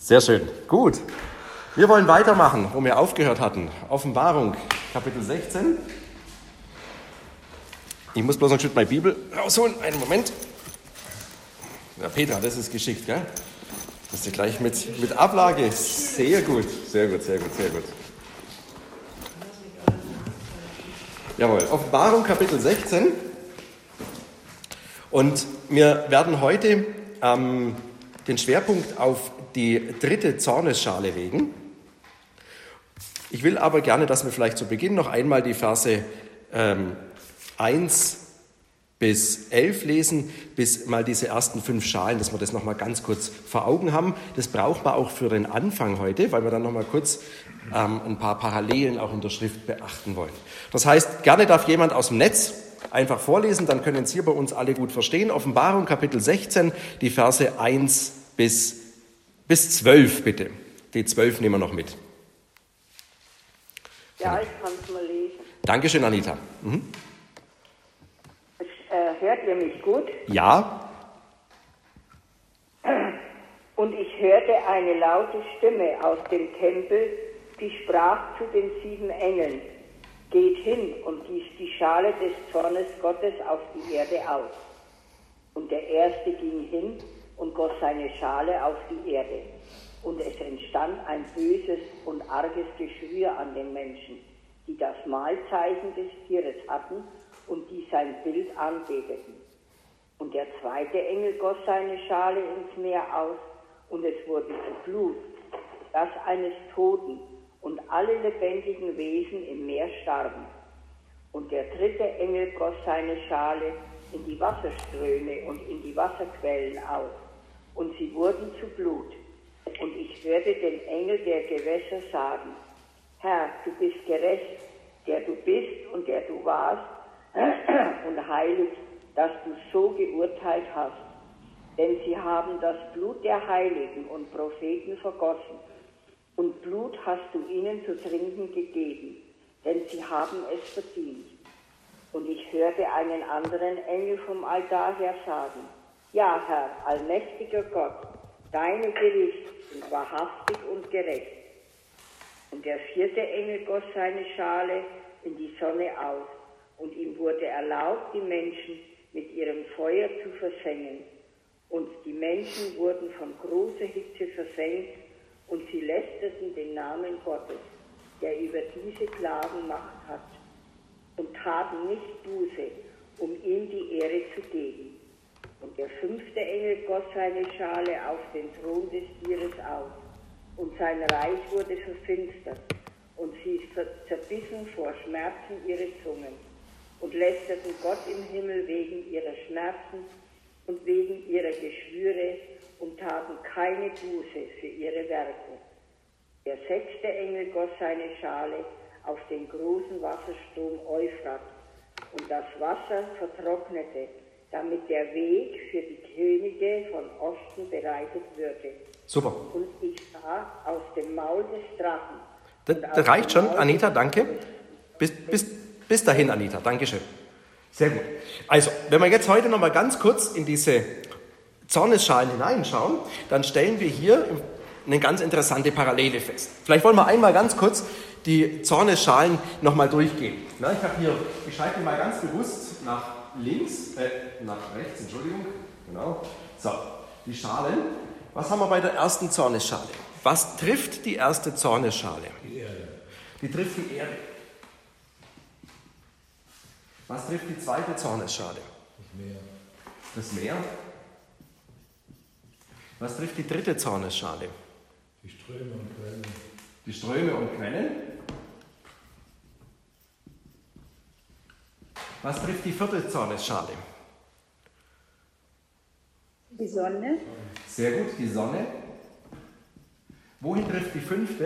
Sehr schön. Gut. Wir wollen weitermachen, wo wir aufgehört hatten. Offenbarung, Kapitel 16. Ich muss bloß noch ein Stück meine Bibel rausholen. Einen Moment. Ja, Petra, das ist geschickt, gell? Das ist ja gleich mit Ablage. Sehr gut, sehr gut, sehr gut, sehr gut. Jawohl, Offenbarung, Kapitel 16. Und wir werden heute den Schwerpunkt auf die dritte Zornesschale legen. Ich will aber gerne, dass wir vielleicht zu Beginn noch einmal die Verse 1 bis 11 lesen, bis mal diese ersten 5 Schalen, dass wir das nochmal ganz kurz vor Augen haben. Das braucht man auch für den Anfang heute, weil wir dann nochmal kurz ein paar Parallelen auch in der Schrift beachten wollen. Das heißt, gerne darf jemand aus dem Netz einfach vorlesen, dann können es hier bei uns alle gut verstehen. Offenbarung, Kapitel 16, die Verse 1 bis 12, bitte. Die 12 nehmen wir noch mit. Ja, ich kann es mal lesen. Dankeschön, Anita. Hört ihr mich gut? Ja. Und ich hörte eine laute Stimme aus dem Tempel, die sprach zu den 7 Engeln: Geht hin und gießt die Schale des Zornes Gottes auf die Erde aus. Und der Erste ging hin und goss seine Schale auf die Erde. Und es entstand ein böses und arges Geschwür an den Menschen, die das Mahlzeichen des Tieres hatten und die sein Bild anbeteten. Und der zweite Engel goss seine Schale ins Meer aus, und es wurde zu Blut, das eines Toten, und alle lebendigen Wesen im Meer starben. Und der dritte Engel goss seine Schale in die Wasserströme und in die Wasserquellen aus, und sie wurden zu Blut. Und ich hörte den Engel der Gewässer sagen: Herr, du bist gerecht, der du bist und der du warst, und heilig, dass du so geurteilt hast. Denn sie haben das Blut der Heiligen und Propheten vergossen, und Blut hast du ihnen zu trinken gegeben, denn sie haben es verdient. Und ich hörte einen anderen Engel vom Altar her sagen: Ja, Herr, allmächtiger Gott, deine Gerichte sind wahrhaftig und gerecht. Und der vierte Engel goss seine Schale in die Sonne aus, und ihm wurde erlaubt, die Menschen mit ihrem Feuer zu versengen. Und die Menschen wurden von großer Hitze versenkt, und sie lästerten den Namen Gottes, der über diese Klagen Macht hat, und taten nicht Buße, um ihm die Ehre zu geben. Und der fünfte Engel goss seine Schale auf den Thron des Tieres aus, und sein Reich wurde verfinstert, und sie zerbissen vor Schmerzen ihre Zungen, und lästerten Gott im Himmel wegen ihrer Schmerzen und wegen ihrer Geschwüre, und taten keine Buße für ihre Werke. Der sechste Engel goss seine Schale auf den großen Wasserstrom Euphrat, und das Wasser vertrocknete, damit der Weg für die Könige von Osten bereitet würde. Super. Und ich sah aus dem Maul des Drachen. Das reicht schon, Anita, danke. Bis dahin, Anita, Dankeschön. Sehr gut. Also, wenn wir jetzt heute noch mal ganz kurz in diese Zornesschalen hineinschauen, dann stellen wir hier eine ganz interessante Parallele fest. Vielleicht wollen wir einmal ganz kurz die Zornesschalen noch mal durchgehen. Na, ich schreibe mal ganz bewusst nach rechts, Entschuldigung. Genau. So, die Schalen. Was haben wir bei der ersten Zornesschale? Was trifft die erste Zornesschale? Die Erde. Die trifft die Erde. Was trifft die zweite Zornesschale? Das Meer. Das Meer. Was trifft die dritte Zornesschale? Die Ströme und Quellen. Die Ströme und Quellen. Was trifft die vierte Zornesschale? Die Sonne. Sehr gut, die Sonne. Wohin trifft die fünfte?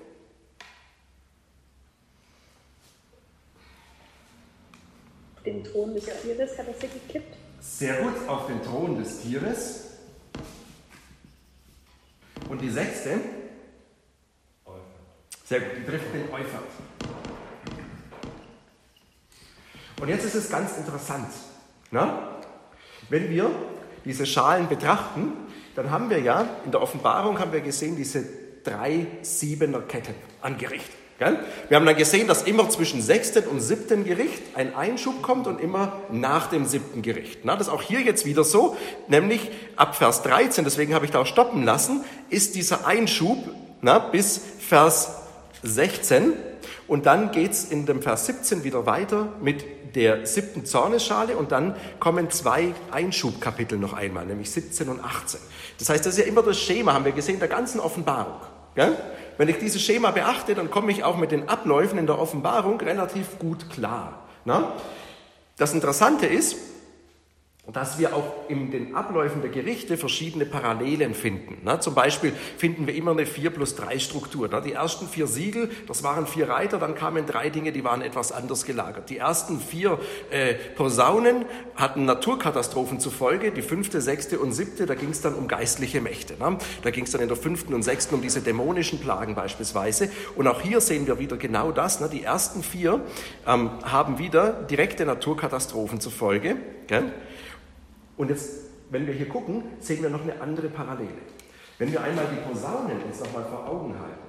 Den Thron des Tieres hat er sie gekippt. Sehr gut, auf den Thron des Tieres. Und die sechste? Sehr gut, die trifft den Euphrat. Und jetzt ist es ganz interessant. Na? Wenn wir diese Schalen betrachten, dann haben wir ja, in der Offenbarung haben wir gesehen, diese 3 Siebener-Ketten an Gericht. Gell? Wir haben dann gesehen, dass immer zwischen 6. und 7. Gericht ein Einschub kommt und immer nach dem 7. Gericht. Na, das ist auch hier jetzt wieder so, nämlich ab Vers 13, deswegen habe ich da auch stoppen lassen, ist dieser Einschub bis Vers 16 und dann geht es in dem Vers 17 wieder weiter mit der 7. Zornesschale und dann kommen 2 Einschubkapitel noch einmal, nämlich 17 und 18. Das heißt, das ist ja immer das Schema, haben wir gesehen, der ganzen Offenbarung. Gell? Wenn ich dieses Schema beachte, dann komme ich auch mit den Abläufen in der Offenbarung relativ gut klar. Na? Das Interessante ist, dass wir auch in den Abläufen der Gerichte verschiedene Parallelen finden. Na, zum Beispiel finden wir immer eine 4+3 Struktur. Na, die ersten 4 Siegel, das waren 4 Reiter, dann kamen 3 Dinge, die waren etwas anders gelagert. Die ersten 4 Posaunen hatten Naturkatastrophen zur Folge, die 5., 6. und 7., da ging es dann um geistliche Mächte. Na, da ging es dann in der 5. und 6. um diese dämonischen Plagen beispielsweise. Und auch hier sehen wir wieder genau das. Na, die ersten 4 haben wieder direkte Naturkatastrophen zur Folge. Gell? Und jetzt, wenn wir hier gucken, sehen wir noch eine andere Parallele. Wenn wir einmal die Posaunen uns nochmal vor Augen halten,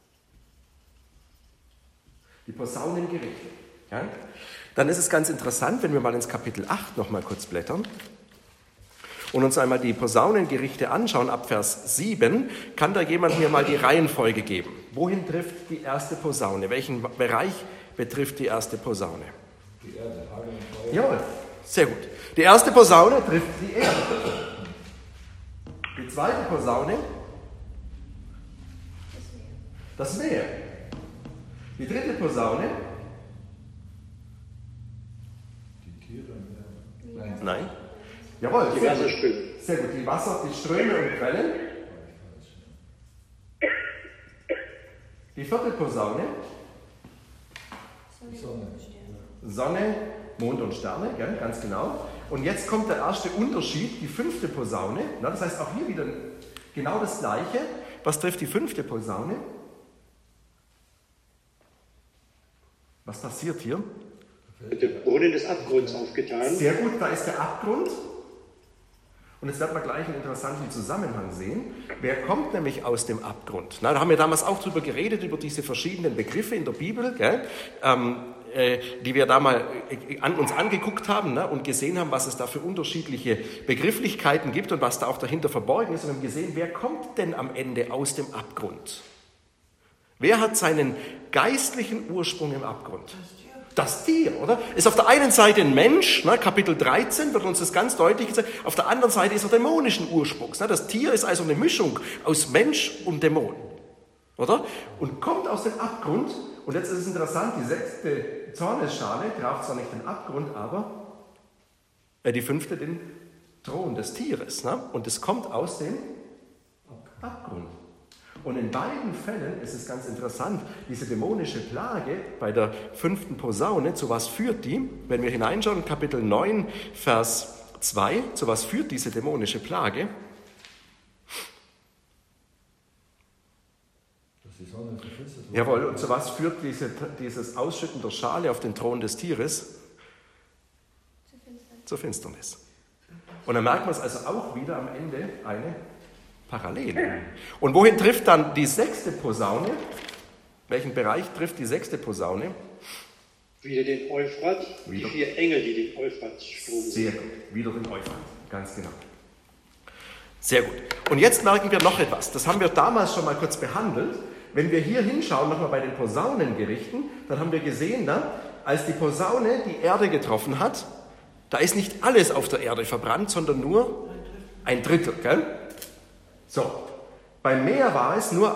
die Posaunengerichte, ja, dann ist es ganz interessant, wenn wir mal ins Kapitel 8 nochmal kurz blättern und uns einmal die Posaunengerichte anschauen, ab Vers 7, kann da jemand mir mal die Reihenfolge geben. Wohin trifft die erste Posaune? Welchen Bereich betrifft die erste Posaune? Die Erde, Hagel und Feuer. Jawohl, sehr gut. Die erste Posaune trifft die Erde. Die zweite Posaune, das Meer. Die dritte Posaune, Die Tiere im Meer. nein. Jawohl, Die sehr gut. Wasserströme. Sehr gut, die Wasser, die Ströme und Quellen. Die vierte Posaune, Die Sonne. Sonne, Mond und Sterne, gell, ganz genau. Und jetzt kommt der erste Unterschied, die 5. Posaune. Na, das heißt auch hier wieder genau das Gleiche. Was trifft die 5. Posaune? Was passiert hier? Der Brunnen des Abgrunds aufgetan. Sehr gut, da ist der Abgrund. Und jetzt werden wir gleich einen interessanten Zusammenhang sehen. Wer kommt nämlich aus dem Abgrund? Na, da haben wir damals auch drüber geredet, über diese verschiedenen Begriffe in der Bibel, gell? Die wir da mal uns angeguckt haben, ne, und gesehen haben, was es da für unterschiedliche Begrifflichkeiten gibt und was da auch dahinter verborgen ist. Und wir haben gesehen, wer kommt denn am Ende aus dem Abgrund? Wer hat seinen geistlichen Ursprung im Abgrund? Das Tier, oder? Ist auf der einen Seite ein Mensch, ne, Kapitel 13 wird uns das ganz deutlich gesagt, auf der anderen Seite ist er dämonischen Ursprungs. Ne, das Tier ist also eine Mischung aus Mensch und Dämon, oder? Und kommt aus dem Abgrund. Und jetzt ist es interessant, die 6. Zornesschale traf zwar nicht den Abgrund, aber die 5. den Thron des Tieres. Ne? Und es kommt aus dem Abgrund. Und in beiden Fällen ist es ganz interessant, diese dämonische Plage bei der 5. Posaune, zu was führt die? Wenn wir hineinschauen, Kapitel 9, Vers 2, zu was führt diese dämonische Plage? Dass die Sonne verfinstert wird. Jawohl, und zu was führt dieses Ausschütten der Schale auf den Thron des Tieres? Zur Finsternis. Und dann merkt man es also auch wieder am Ende eine Parallele. Und wohin trifft dann die 6. Posaune? Welchen Bereich trifft die 6. Posaune? Wieder den Euphrat, Wieder. die 4 Engel, die den Euphrat-Strom Sehr gut, wieder den Euphrat, ganz genau. Sehr gut. Und jetzt merken wir noch etwas. Das haben wir damals schon mal kurz behandelt. Wenn wir hier hinschauen, nochmal bei den Posaunengerichten, dann haben wir gesehen, als die Posaune die Erde getroffen hat, da ist nicht alles auf der Erde verbrannt, sondern nur ein Drittel. Gell? So, beim Meer war es nur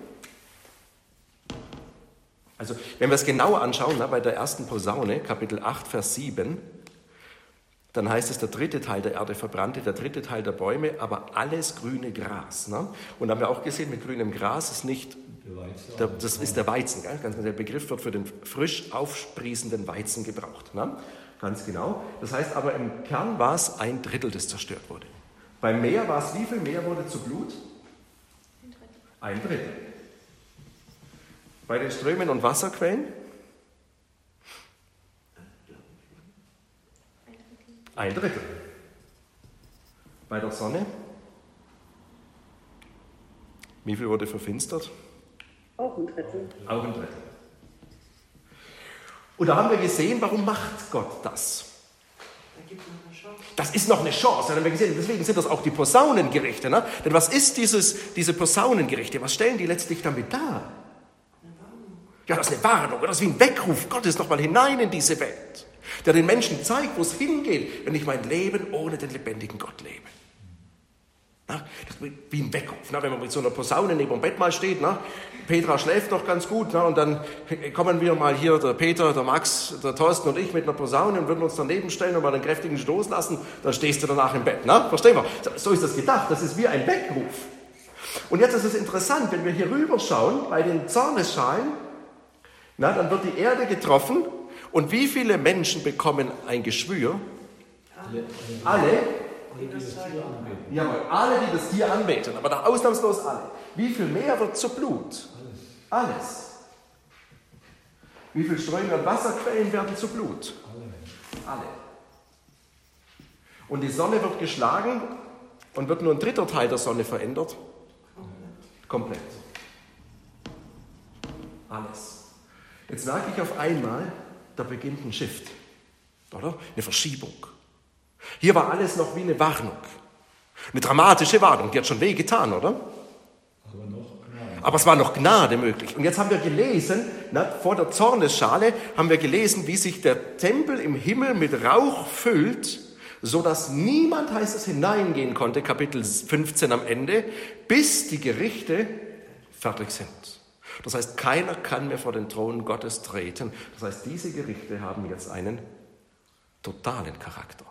also wenn wir es genauer anschauen, bei der ersten Posaune, Kapitel 8, Vers 7, dann heißt es, der 3. Teil der Erde verbrannte, der 3. Teil der Bäume, aber alles grüne Gras. Ne? Und da haben wir auch gesehen, mit grünem Gras ist nicht, das ist der Weizen, gell? Ganz genau, der Begriff wird für den frisch aufsprießenden Weizen gebraucht. Ne? Ganz genau. Das heißt aber, im Kern war es ein Drittel, das zerstört wurde. Beim Meer war es wie viel? Meer wurde zu Blut? Ein Drittel. Bei den Strömen und Wasserquellen? Ein Drittel. Bei der Sonne? Wie viel wurde verfinstert? Auch ein Drittel. Auch ein Drittel. Und da haben wir gesehen, warum macht Gott das? Das ist noch eine Chance. Haben wir gesehen. Deswegen sind das auch die Posaunengerichte. Ne? Denn was ist diese Posaunengerichte? Was stellen die letztlich damit dar? Ja, das ist eine Warnung. Das ist wie ein Weckruf Gottes nochmal hinein in diese Welt. Der den Menschen zeigt, wo es hingeht, wenn ich mein Leben ohne den lebendigen Gott lebe. Na, das ist wie ein Weckruf. Na, wenn man mit so einer Posaune neben dem Bett mal steht, na, Petra schläft noch ganz gut, na, und dann kommen wir mal hier, der Peter, der Max, der Thorsten und ich mit einer Posaune und würden uns daneben stellen und mal einen kräftigen Stoß lassen, dann stehst du danach im Bett. Na? Verstehen wir? So ist das gedacht. Das ist wie ein Weckruf. Und jetzt ist es interessant, wenn wir hier rüber schauen, bei den Zornesschalen, na, dann wird die Erde getroffen und wie viele Menschen bekommen ein Geschwür? Alle? Jawohl, alle, die das Tier anbeten, aber da ausnahmslos alle. Wie viel mehr wird zu Blut? Alles. Wie viel Ströme und Wasserquellen werden zu Blut? Alle. Und die Sonne wird geschlagen und wird nur ein dritter Teil der Sonne verändert? Komplett. Alles. Jetzt merke ich auf einmal, da beginnt ein Shift, oder? Eine Verschiebung. Hier war alles noch wie eine Warnung. Eine dramatische Warnung, die hat schon wehgetan, oder? Aber es war noch Gnade möglich. Und jetzt haben wir gelesen, vor der Zornesschale haben wir gelesen, wie sich der Tempel im Himmel mit Rauch füllt, sodass niemand, heißt es, hineingehen konnte, Kapitel 15 am Ende, bis die Gerichte fertig sind. Das heißt, keiner kann mehr vor den Thron Gottes treten. Das heißt, diese Gerichte haben jetzt einen totalen Charakter.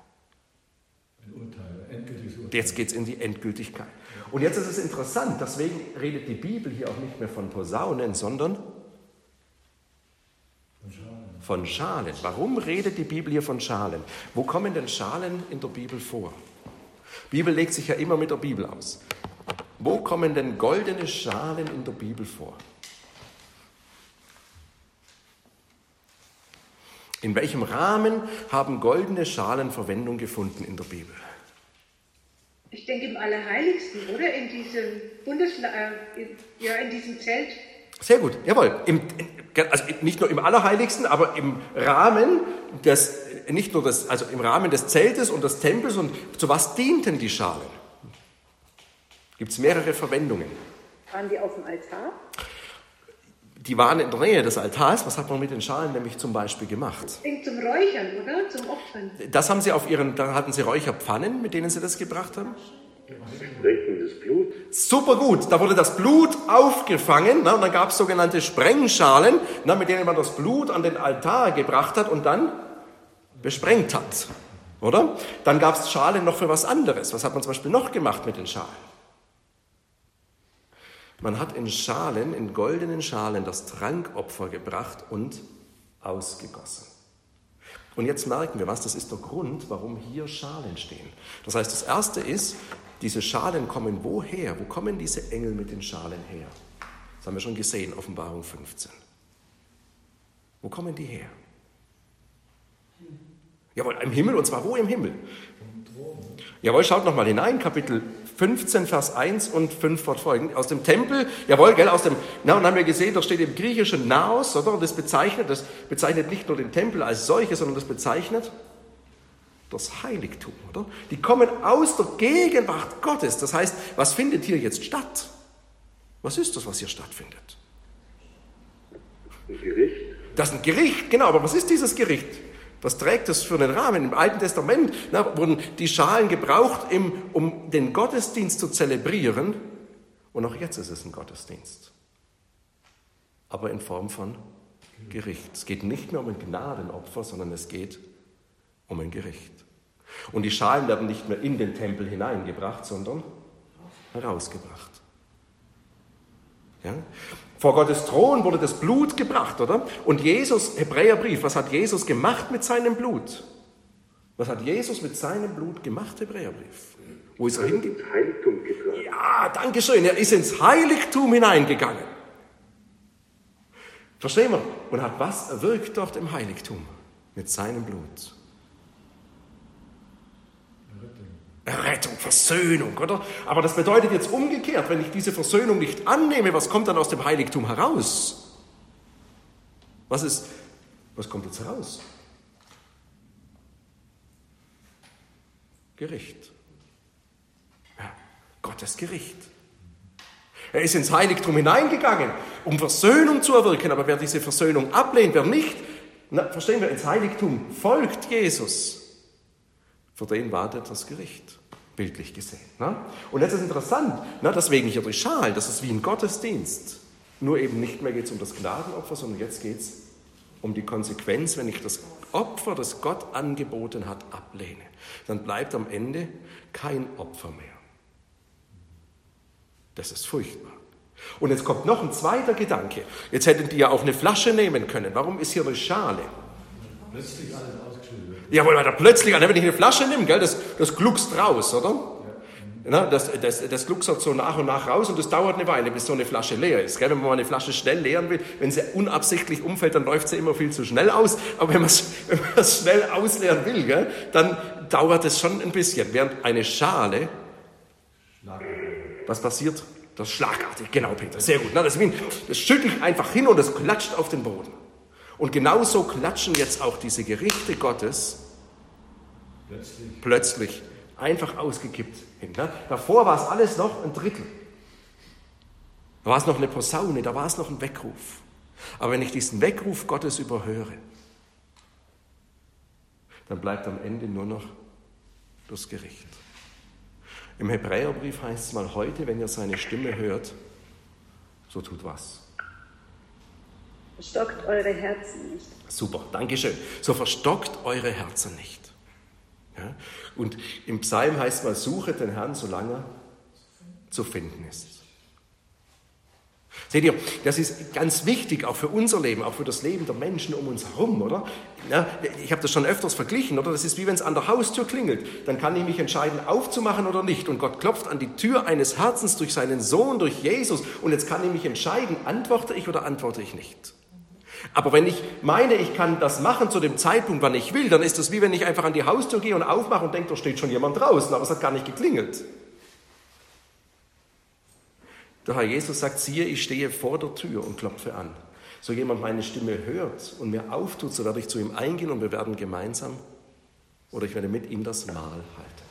Jetzt geht es in die Endgültigkeit. Und jetzt ist es interessant, deswegen redet die Bibel hier auch nicht mehr von Posaunen, sondern von Schalen. Warum redet die Bibel hier von Schalen? Wo kommen denn Schalen in der Bibel vor? Die Bibel legt sich ja immer mit der Bibel aus. Wo kommen denn goldene Schalen in der Bibel vor? In welchem Rahmen haben goldene Schalen Verwendung gefunden in der Bibel? Ich denke im Allerheiligsten, oder? In diesem in diesem Zelt. Sehr gut, jawohl. Also nicht nur im Allerheiligsten, aber im Rahmen im Rahmen des Zeltes und des Tempels. Und zu was dienten die Schalen? Gibt es mehrere Verwendungen. Waren die auf dem Altar? Die waren in der Nähe des Altars. Was hat man mit den Schalen nämlich zum Beispiel gemacht? Zum Räuchern, oder? Zum Opfern. Das haben sie da hatten sie Räucherpfannen, mit denen sie das gebracht haben. Sprechendes Blut. Super gut, da wurde das Blut aufgefangen, und dann gab es sogenannte Sprengschalen, mit denen man das Blut an den Altar gebracht hat und dann besprengt hat. Oder? Dann gab es Schalen noch für was anderes. Was hat man zum Beispiel noch gemacht mit den Schalen? Man hat in goldenen Schalen das Trankopfer gebracht und ausgegossen. Und jetzt merken wir was, das ist der Grund, warum hier Schalen stehen. Das heißt, das Erste ist, diese Schalen kommen woher? Wo kommen diese Engel mit den Schalen her? Das haben wir schon gesehen, Offenbarung 15. Wo kommen die her? Jawohl, im Himmel, und zwar wo im Himmel? Jawohl, schaut nochmal hinein, Kapitel 15, Vers 1 und 5 fortfolgend. Aus dem Tempel, jawohl, gell, und dann haben wir gesehen, da steht im Griechischen Naos, oder? Und das bezeichnet nicht nur den Tempel als solches, sondern das bezeichnet das Heiligtum, oder? Die kommen aus der Gegenwart Gottes. Das heißt, was findet hier jetzt statt? Was ist das, was hier stattfindet? Ein Gericht. Das ist ein Gericht, genau, aber was ist dieses Gericht? Was trägt es für einen Rahmen? Im Alten Testament wurden die Schalen gebraucht, um den Gottesdienst zu zelebrieren. Und auch jetzt ist es ein Gottesdienst. Aber in Form von Gericht. Es geht nicht mehr um ein Gnadenopfer, sondern es geht um ein Gericht. Und die Schalen werden nicht mehr in den Tempel hineingebracht, sondern herausgebracht. Ja? Vor Gottes Thron wurde das Blut gebracht, oder? Und Jesus, Hebräerbrief, was hat Jesus gemacht mit seinem Blut? Was hat Jesus mit seinem Blut gemacht, Hebräerbrief? Wo ist er hingegangen? Ins Heiligtum getragen. Ja, danke schön. Er ist ins Heiligtum hineingegangen. Verstehen wir? Und hat was erwirkt dort im Heiligtum? Mit seinem Blut. Rettung, Versöhnung, oder? Aber das bedeutet jetzt umgekehrt, wenn ich diese Versöhnung nicht annehme, was kommt dann aus dem Heiligtum heraus? Was kommt jetzt heraus? Gericht. Ja, Gottes Gericht. Er ist ins Heiligtum hineingegangen, um Versöhnung zu erwirken, aber wer diese Versöhnung ablehnt, wer nicht, verstehen wir, ins Heiligtum folgt Jesus, für den wartet das Gericht, bildlich gesehen. Und jetzt ist interessant, deswegen hier die Schalen, das ist wie ein Gottesdienst, nur eben nicht mehr geht es um das Gnadenopfer, sondern jetzt geht es um die Konsequenz, wenn ich das Opfer, das Gott angeboten hat, ablehne. Dann bleibt am Ende kein Opfer mehr. Das ist furchtbar. Und jetzt kommt noch ein zweiter Gedanke. Jetzt hätten die ja auch eine Flasche nehmen können. Warum ist hier eine Schale? Plötzlich alles ausgeschüttet. Jawohl, weil da plötzlich, wenn ich eine Flasche nehme, gell, das gluckst raus, oder? Ja. Das glucksert so nach und nach raus und das dauert eine Weile, bis so eine Flasche leer ist. Gell? Wenn man mal eine Flasche schnell leeren will, wenn sie unabsichtlich umfällt, dann läuft sie immer viel zu schnell aus. Aber wenn man es schnell ausleeren will, gell, dann dauert es schon ein bisschen. Während eine Schale, was passiert? Das ist schlagartig, genau, Peter, sehr gut. Das schüttelt einfach hin und das klatscht auf den Boden. Und genauso klatschen jetzt auch diese Gerichte Gottes plötzlich einfach ausgekippt hin. Davor war es alles noch ein Drittel. Da war es noch eine Posaune, da war es noch ein Weckruf. Aber wenn ich diesen Weckruf Gottes überhöre, dann bleibt am Ende nur noch das Gericht. Im Hebräerbrief heißt es mal heute, wenn ihr seine Stimme hört, so tut was. Verstockt eure Herzen nicht. Super, Dankeschön. So verstockt eure Herzen nicht. Ja? Und im Psalm heißt es mal, suchet den Herrn, solange er zu finden ist. Seht ihr, das ist ganz wichtig, auch für unser Leben, auch für das Leben der Menschen um uns herum, oder? Ja, ich habe das schon öfters verglichen, oder? Das ist wie wenn es an der Haustür klingelt. Dann kann ich mich entscheiden, aufzumachen oder nicht. Und Gott klopft an die Tür eines Herzens durch seinen Sohn, durch Jesus. Und jetzt kann ich mich entscheiden, antworte ich oder antworte ich nicht. Aber wenn ich meine, ich kann das machen zu dem Zeitpunkt, wann ich will, dann ist das wie wenn ich einfach an die Haustür gehe und aufmache und denke, da steht schon jemand draußen, aber es hat gar nicht geklingelt. Der Herr Jesus sagt, siehe, ich stehe vor der Tür und klopfe an. So jemand meine Stimme hört und mir auftut, so werde ich zu ihm eingehen und wir werden gemeinsam oder ich werde mit ihm das Mahl halten.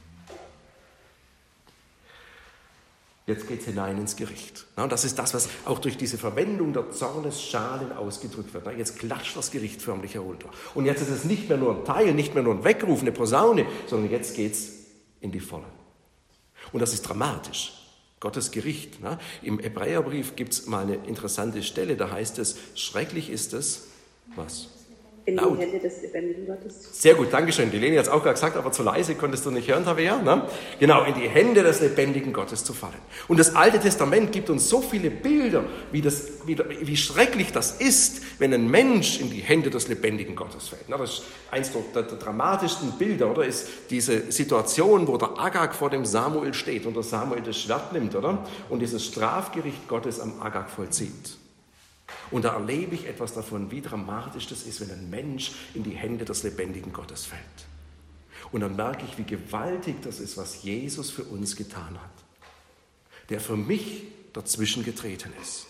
Jetzt geht es hinein ins Gericht. Und das ist das, was auch durch diese Verwendung der Zornesschalen ausgedrückt wird. Jetzt klatscht das Gericht förmlich herunter. Und jetzt ist es nicht mehr nur ein Teil, nicht mehr nur ein Weckruf, eine Posaune, sondern jetzt geht es in die Volle. Und das ist dramatisch. Gottes Gericht. Im Hebräerbrief gibt es mal eine interessante Stelle, da heißt es, schrecklich ist es, was? In die Hände des lebendigen Gottes. Sehr gut, Dankeschön. Die Leni hat es auch gerade gesagt, aber zu leise konntest du nicht hören, Tabea. Ne? Genau, in die Hände des lebendigen Gottes zu fallen. Und das Alte Testament gibt uns so viele Bilder, wie schrecklich das ist, wenn ein Mensch in die Hände des lebendigen Gottes fällt. Das ist eins der dramatischsten Bilder, oder? Ist diese Situation, wo der Agag vor dem Samuel steht und der Samuel das Schwert nimmt, oder? Und dieses Strafgericht Gottes am Agag vollzieht. Und da erlebe ich etwas davon, wie dramatisch das ist, wenn ein Mensch in die Hände des lebendigen Gottes fällt. Und dann merke ich, wie gewaltig das ist, was Jesus für uns getan hat, der für mich dazwischen getreten ist.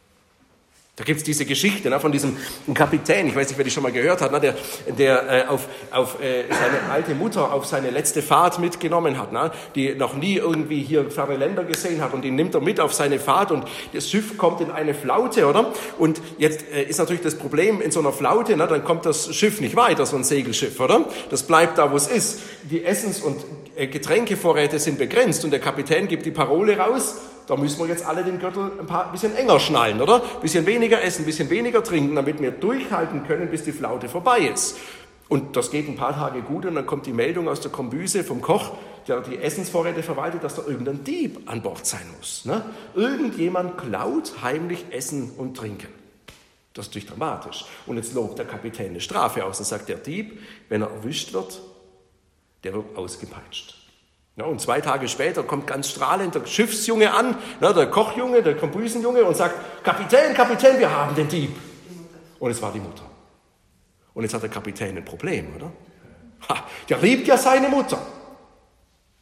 Da gibt es diese Geschichte von diesem Kapitän, ich weiß nicht, wer die schon mal gehört hat, der auf seine alte Mutter auf seine letzte Fahrt mitgenommen hat, die noch nie irgendwie hier ferne Länder gesehen hat und die nimmt er mit auf seine Fahrt und das Schiff kommt in eine Flaute, oder? Und jetzt ist natürlich das Problem in so einer Flaute, dann kommt das Schiff nicht weiter, so ein Segelschiff, oder? Das bleibt da, wo es ist. Die Essens- und Getränkevorräte sind begrenzt und der Kapitän gibt die Parole raus, da müssen wir jetzt alle den Gürtel ein bisschen enger schnallen, oder? Ein bisschen weniger essen, ein bisschen weniger trinken, damit wir durchhalten können, bis die Flaute vorbei ist. Und das geht ein paar Tage gut und dann kommt die Meldung aus der Kombüse vom Koch, der die Essensvorräte verwaltet, dass da irgendein Dieb an Bord sein muss. Irgendjemand klaut heimlich Essen und Trinken. Das ist natürlich dramatisch. Und jetzt lobt der Kapitän eine Strafe aus und sagt, der Dieb, wenn er erwischt wird, der wird ausgepeitscht. Ja, und 2 Tage später kommt ganz strahlend der Schiffsjunge an, der Kochjunge, der Kombüsenjunge und sagt, Kapitän, wir haben den Dieb. Und es war die Mutter. Und jetzt hat der Kapitän ein Problem, oder? Der liebt ja seine Mutter.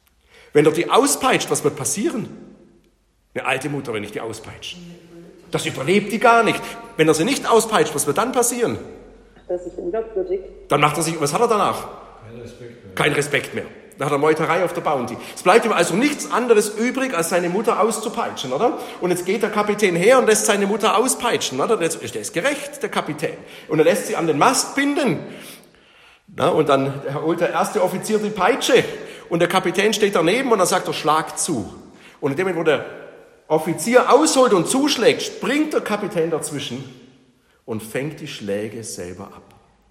Wenn er die auspeitscht, was wird passieren? Eine alte Mutter, wenn ich die auspeitsche. Das überlebt die gar nicht. Wenn er sie nicht auspeitscht, was wird dann passieren? Das ist unglaubwürdig. Dann macht er sich, was hat er danach? Kein Respekt mehr. Dann hat er Meuterei auf der Bounty. Es bleibt ihm also nichts anderes übrig, als seine Mutter auszupeitschen, oder? Und jetzt geht der Kapitän her und lässt seine Mutter auspeitschen, oder? Der ist gerecht, der Kapitän. Und er lässt sie an den Mast binden. Na, und dann holt der erste Offizier die Peitsche. Und der Kapitän steht daneben und dann sagt er, schlag zu. Und in dem Moment, wo der Offizier ausholt und zuschlägt, springt der Kapitän dazwischen und fängt die Schläge selber ab.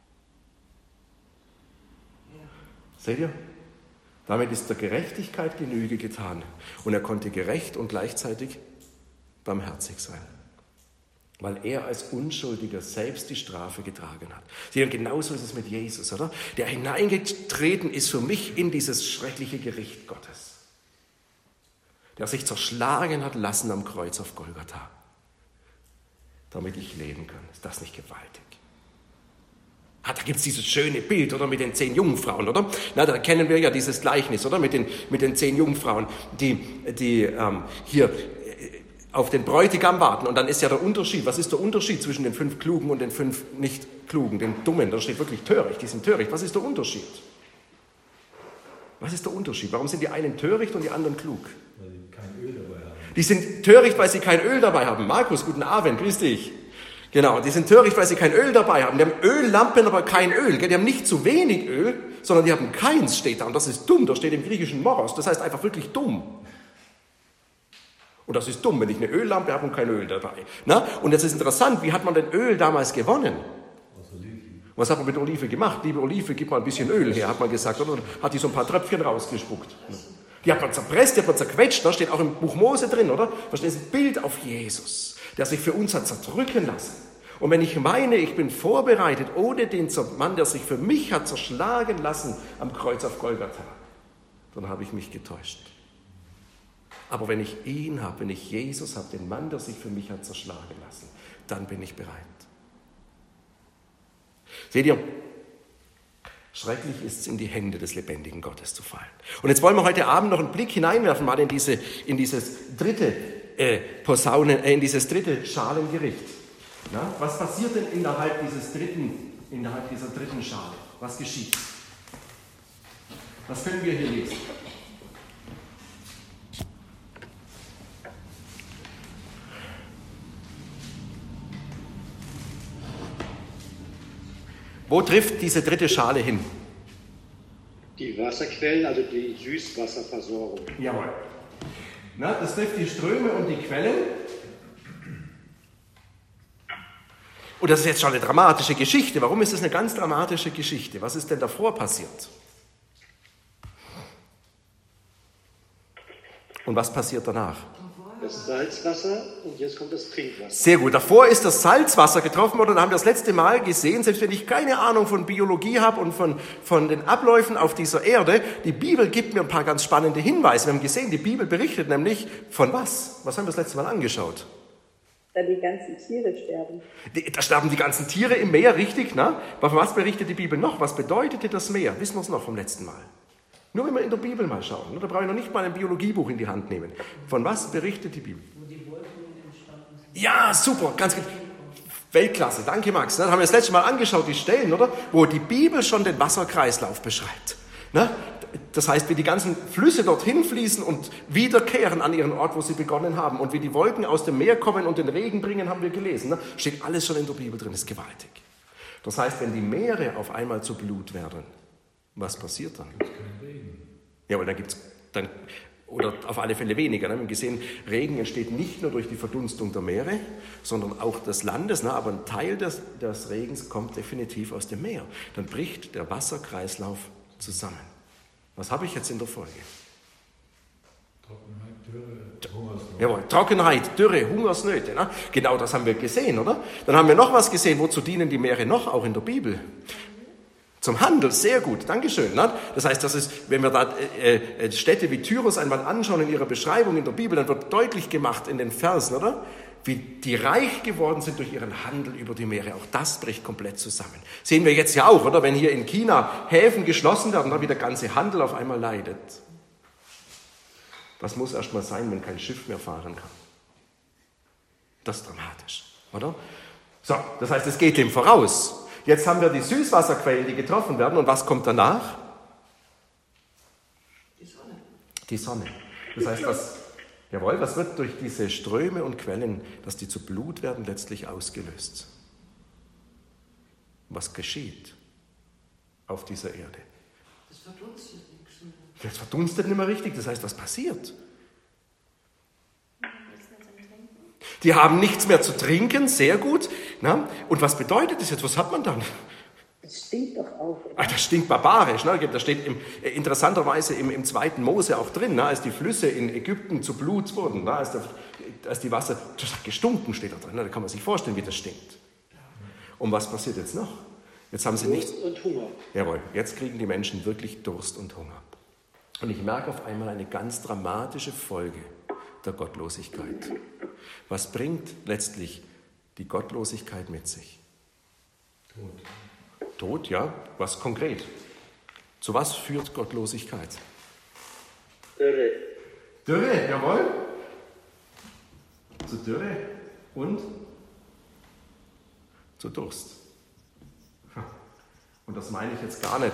Seht ihr? Damit ist der Gerechtigkeit Genüge getan. Und er konnte gerecht und gleichzeitig barmherzig sein. Weil er als Unschuldiger selbst die Strafe getragen hat. Seht ihr, genauso ist es mit Jesus, oder? Der hineingetreten ist für mich in dieses schreckliche Gericht Gottes. Der sich zerschlagen hat lassen am Kreuz auf Golgatha. Damit ich leben kann. Ist das nicht gewaltig? Da gibt es dieses schöne Bild, oder, mit den 10 Jungfrauen, oder? Na, da kennen wir ja dieses Gleichnis, oder? Mit den 10 Jungfrauen, die hier auf den Bräutigam warten. Und dann ist ja der Unterschied. Was ist der Unterschied zwischen den 5 Klugen und den 5 Nicht-Klugen, den Dummen? Da steht wirklich töricht, die sind töricht. Was ist der Unterschied? Was ist der Unterschied? Warum sind die einen töricht und die anderen klug? Weil die kein Öl dabei haben. Die sind töricht, weil sie kein Öl dabei haben. Markus, guten Abend, grüß dich. Genau, die sind töricht, weil sie kein Öl dabei haben. Die haben Öllampen, aber kein Öl. Die haben nicht zu wenig Öl, sondern die haben keins, steht da. Und das ist dumm, das steht im griechischen Moros. Das heißt einfach wirklich dumm. Und das ist dumm, wenn ich eine Öllampe habe und kein Öl dabei. Na? Und jetzt ist interessant, wie hat man denn Öl damals gewonnen? Aus Oliven. Was hat man mit Olive gemacht? Liebe Olive, gib mal ein bisschen Öl her, hat man gesagt. Und dann hat die so ein paar Tröpfchen rausgespuckt. Die hat man zerpresst, die hat man zerquetscht. Da steht auch im Buch Mose drin, oder? Da steht ein Bild auf Jesus, der sich für uns hat zerdrücken lassen. Und wenn ich meine, ich bin vorbereitet, ohne den Mann, der sich für mich hat zerschlagen lassen am Kreuz auf Golgatha, dann habe ich mich getäuscht. Aber wenn ich ihn habe, wenn ich Jesus habe, den Mann, der sich für mich hat zerschlagen lassen, dann bin ich bereit. Seht ihr, schrecklich ist es, in die Hände des lebendigen Gottes zu fallen. Und jetzt wollen wir heute Abend noch einen Blick hineinwerfen, mal in dieses dritte Schalengericht. Na, was passiert denn innerhalb dieser dritten Schale? Was geschieht? Was können wir hier lesen? Wo trifft diese dritte Schale hin? Die Wasserquellen, also die Süßwasserversorgung. Jawohl. Na, das trifft die Ströme und die Quellen. Und das ist jetzt schon eine dramatische Geschichte. Warum ist das eine ganz dramatische Geschichte? Was ist denn davor passiert? Und was passiert danach? Das Salzwasser und jetzt kommt das Trinkwasser. Sehr gut. Davor ist das Salzwasser getroffen worden und haben wir das letzte Mal gesehen, selbst wenn ich keine Ahnung von Biologie habe und von den Abläufen auf dieser Erde, die Bibel gibt mir ein paar ganz spannende Hinweise. Wir haben gesehen, die Bibel berichtet nämlich von was? Was haben wir das letzte Mal angeschaut? Da die ganzen Tiere sterben. Da sterben die ganzen Tiere im Meer, richtig? Na? Aber von was berichtet die Bibel noch? Was bedeutete das Meer? Wissen wir es noch vom letzten Mal? Nur wenn wir in der Bibel mal schauen. Da brauche ich noch nicht mal ein Biologiebuch in die Hand nehmen. Von was berichtet die Bibel? Wo die Wolken entstanden sind. Ja, super, ganz gut. Weltklasse, danke Max. Da haben wir das letzte Mal angeschaut, die Stellen, oder? Wo die Bibel schon den Wasserkreislauf beschreibt. Das heißt, wie die ganzen Flüsse dorthin fließen und wiederkehren an ihren Ort, wo sie begonnen haben. Und wie die Wolken aus dem Meer kommen und den Regen bringen, haben wir gelesen. Steht alles schon in der Bibel drin, ist gewaltig. Das heißt, wenn die Meere auf einmal zu Blut werden, was passiert dann? Ja, aber dann gibt es oder auf alle Fälle weniger. Wir haben gesehen, Regen entsteht nicht nur durch die Verdunstung der Meere, sondern auch des Landes. Aber ein Teil des Regens kommt definitiv aus dem Meer. Dann bricht der Wasserkreislauf zusammen. Was habe ich jetzt in der Folge? Trockenheit, Dürre, Hungersnot. Jawohl, Trockenheit, Dürre, Hungersnöte. Ne? Genau das haben wir gesehen, oder? Dann haben wir noch was gesehen. Wozu dienen die Meere noch, auch in der Bibel? Zum Handel, sehr gut, Dankeschön. Ne? Das heißt, das ist, wenn wir da Städte wie Tyros einmal anschauen in ihrer Beschreibung in der Bibel, dann wird deutlich gemacht in den Versen, oder? Wie die reich geworden sind durch ihren Handel über die Meere. Auch das bricht komplett zusammen. Sehen wir jetzt ja auch, oder? Wenn hier in China Häfen geschlossen werden, dann wie der ganze Handel auf einmal leidet. Was muss erst mal sein, wenn kein Schiff mehr fahren kann? Das ist dramatisch, oder? So, das heißt, es geht dem voraus. Jetzt haben wir die Süßwasserquellen, die getroffen werden. Und was kommt danach? Die Sonne. Die Sonne. Das heißt, was wird durch diese Ströme und Quellen, dass die zu Blut werden, letztlich ausgelöst? Was geschieht auf dieser Erde? Das verdunstet nichts mehr. Das verdunstet nicht mehr richtig. Das heißt, was passiert? Die haben nichts mehr zu trinken, sehr gut. Na? Und was bedeutet das jetzt? Was hat man dann? Das stinkt doch auch. Das stinkt barbarisch. Ne? Das steht interessanterweise im 2. Mose auch drin, ne? Als die Flüsse in Ägypten zu Blut wurden, ne? als die Wasser, das hat gestunken, steht da drin. Ne? Da kann man sich vorstellen, wie das stinkt. Und was passiert jetzt noch? Jetzt haben sie nichts. Durst und Hunger. Jawohl, jetzt kriegen die Menschen wirklich Durst und Hunger. Und ich merke auf einmal eine ganz dramatische Folge der Gottlosigkeit. Was bringt letztlich die Gottlosigkeit mit sich? Tod. Tod, ja. Was konkret? Zu was führt Gottlosigkeit? Dürre. Dürre, jawohl. Zu Dürre und zu Durst. Und das meine ich jetzt gar nicht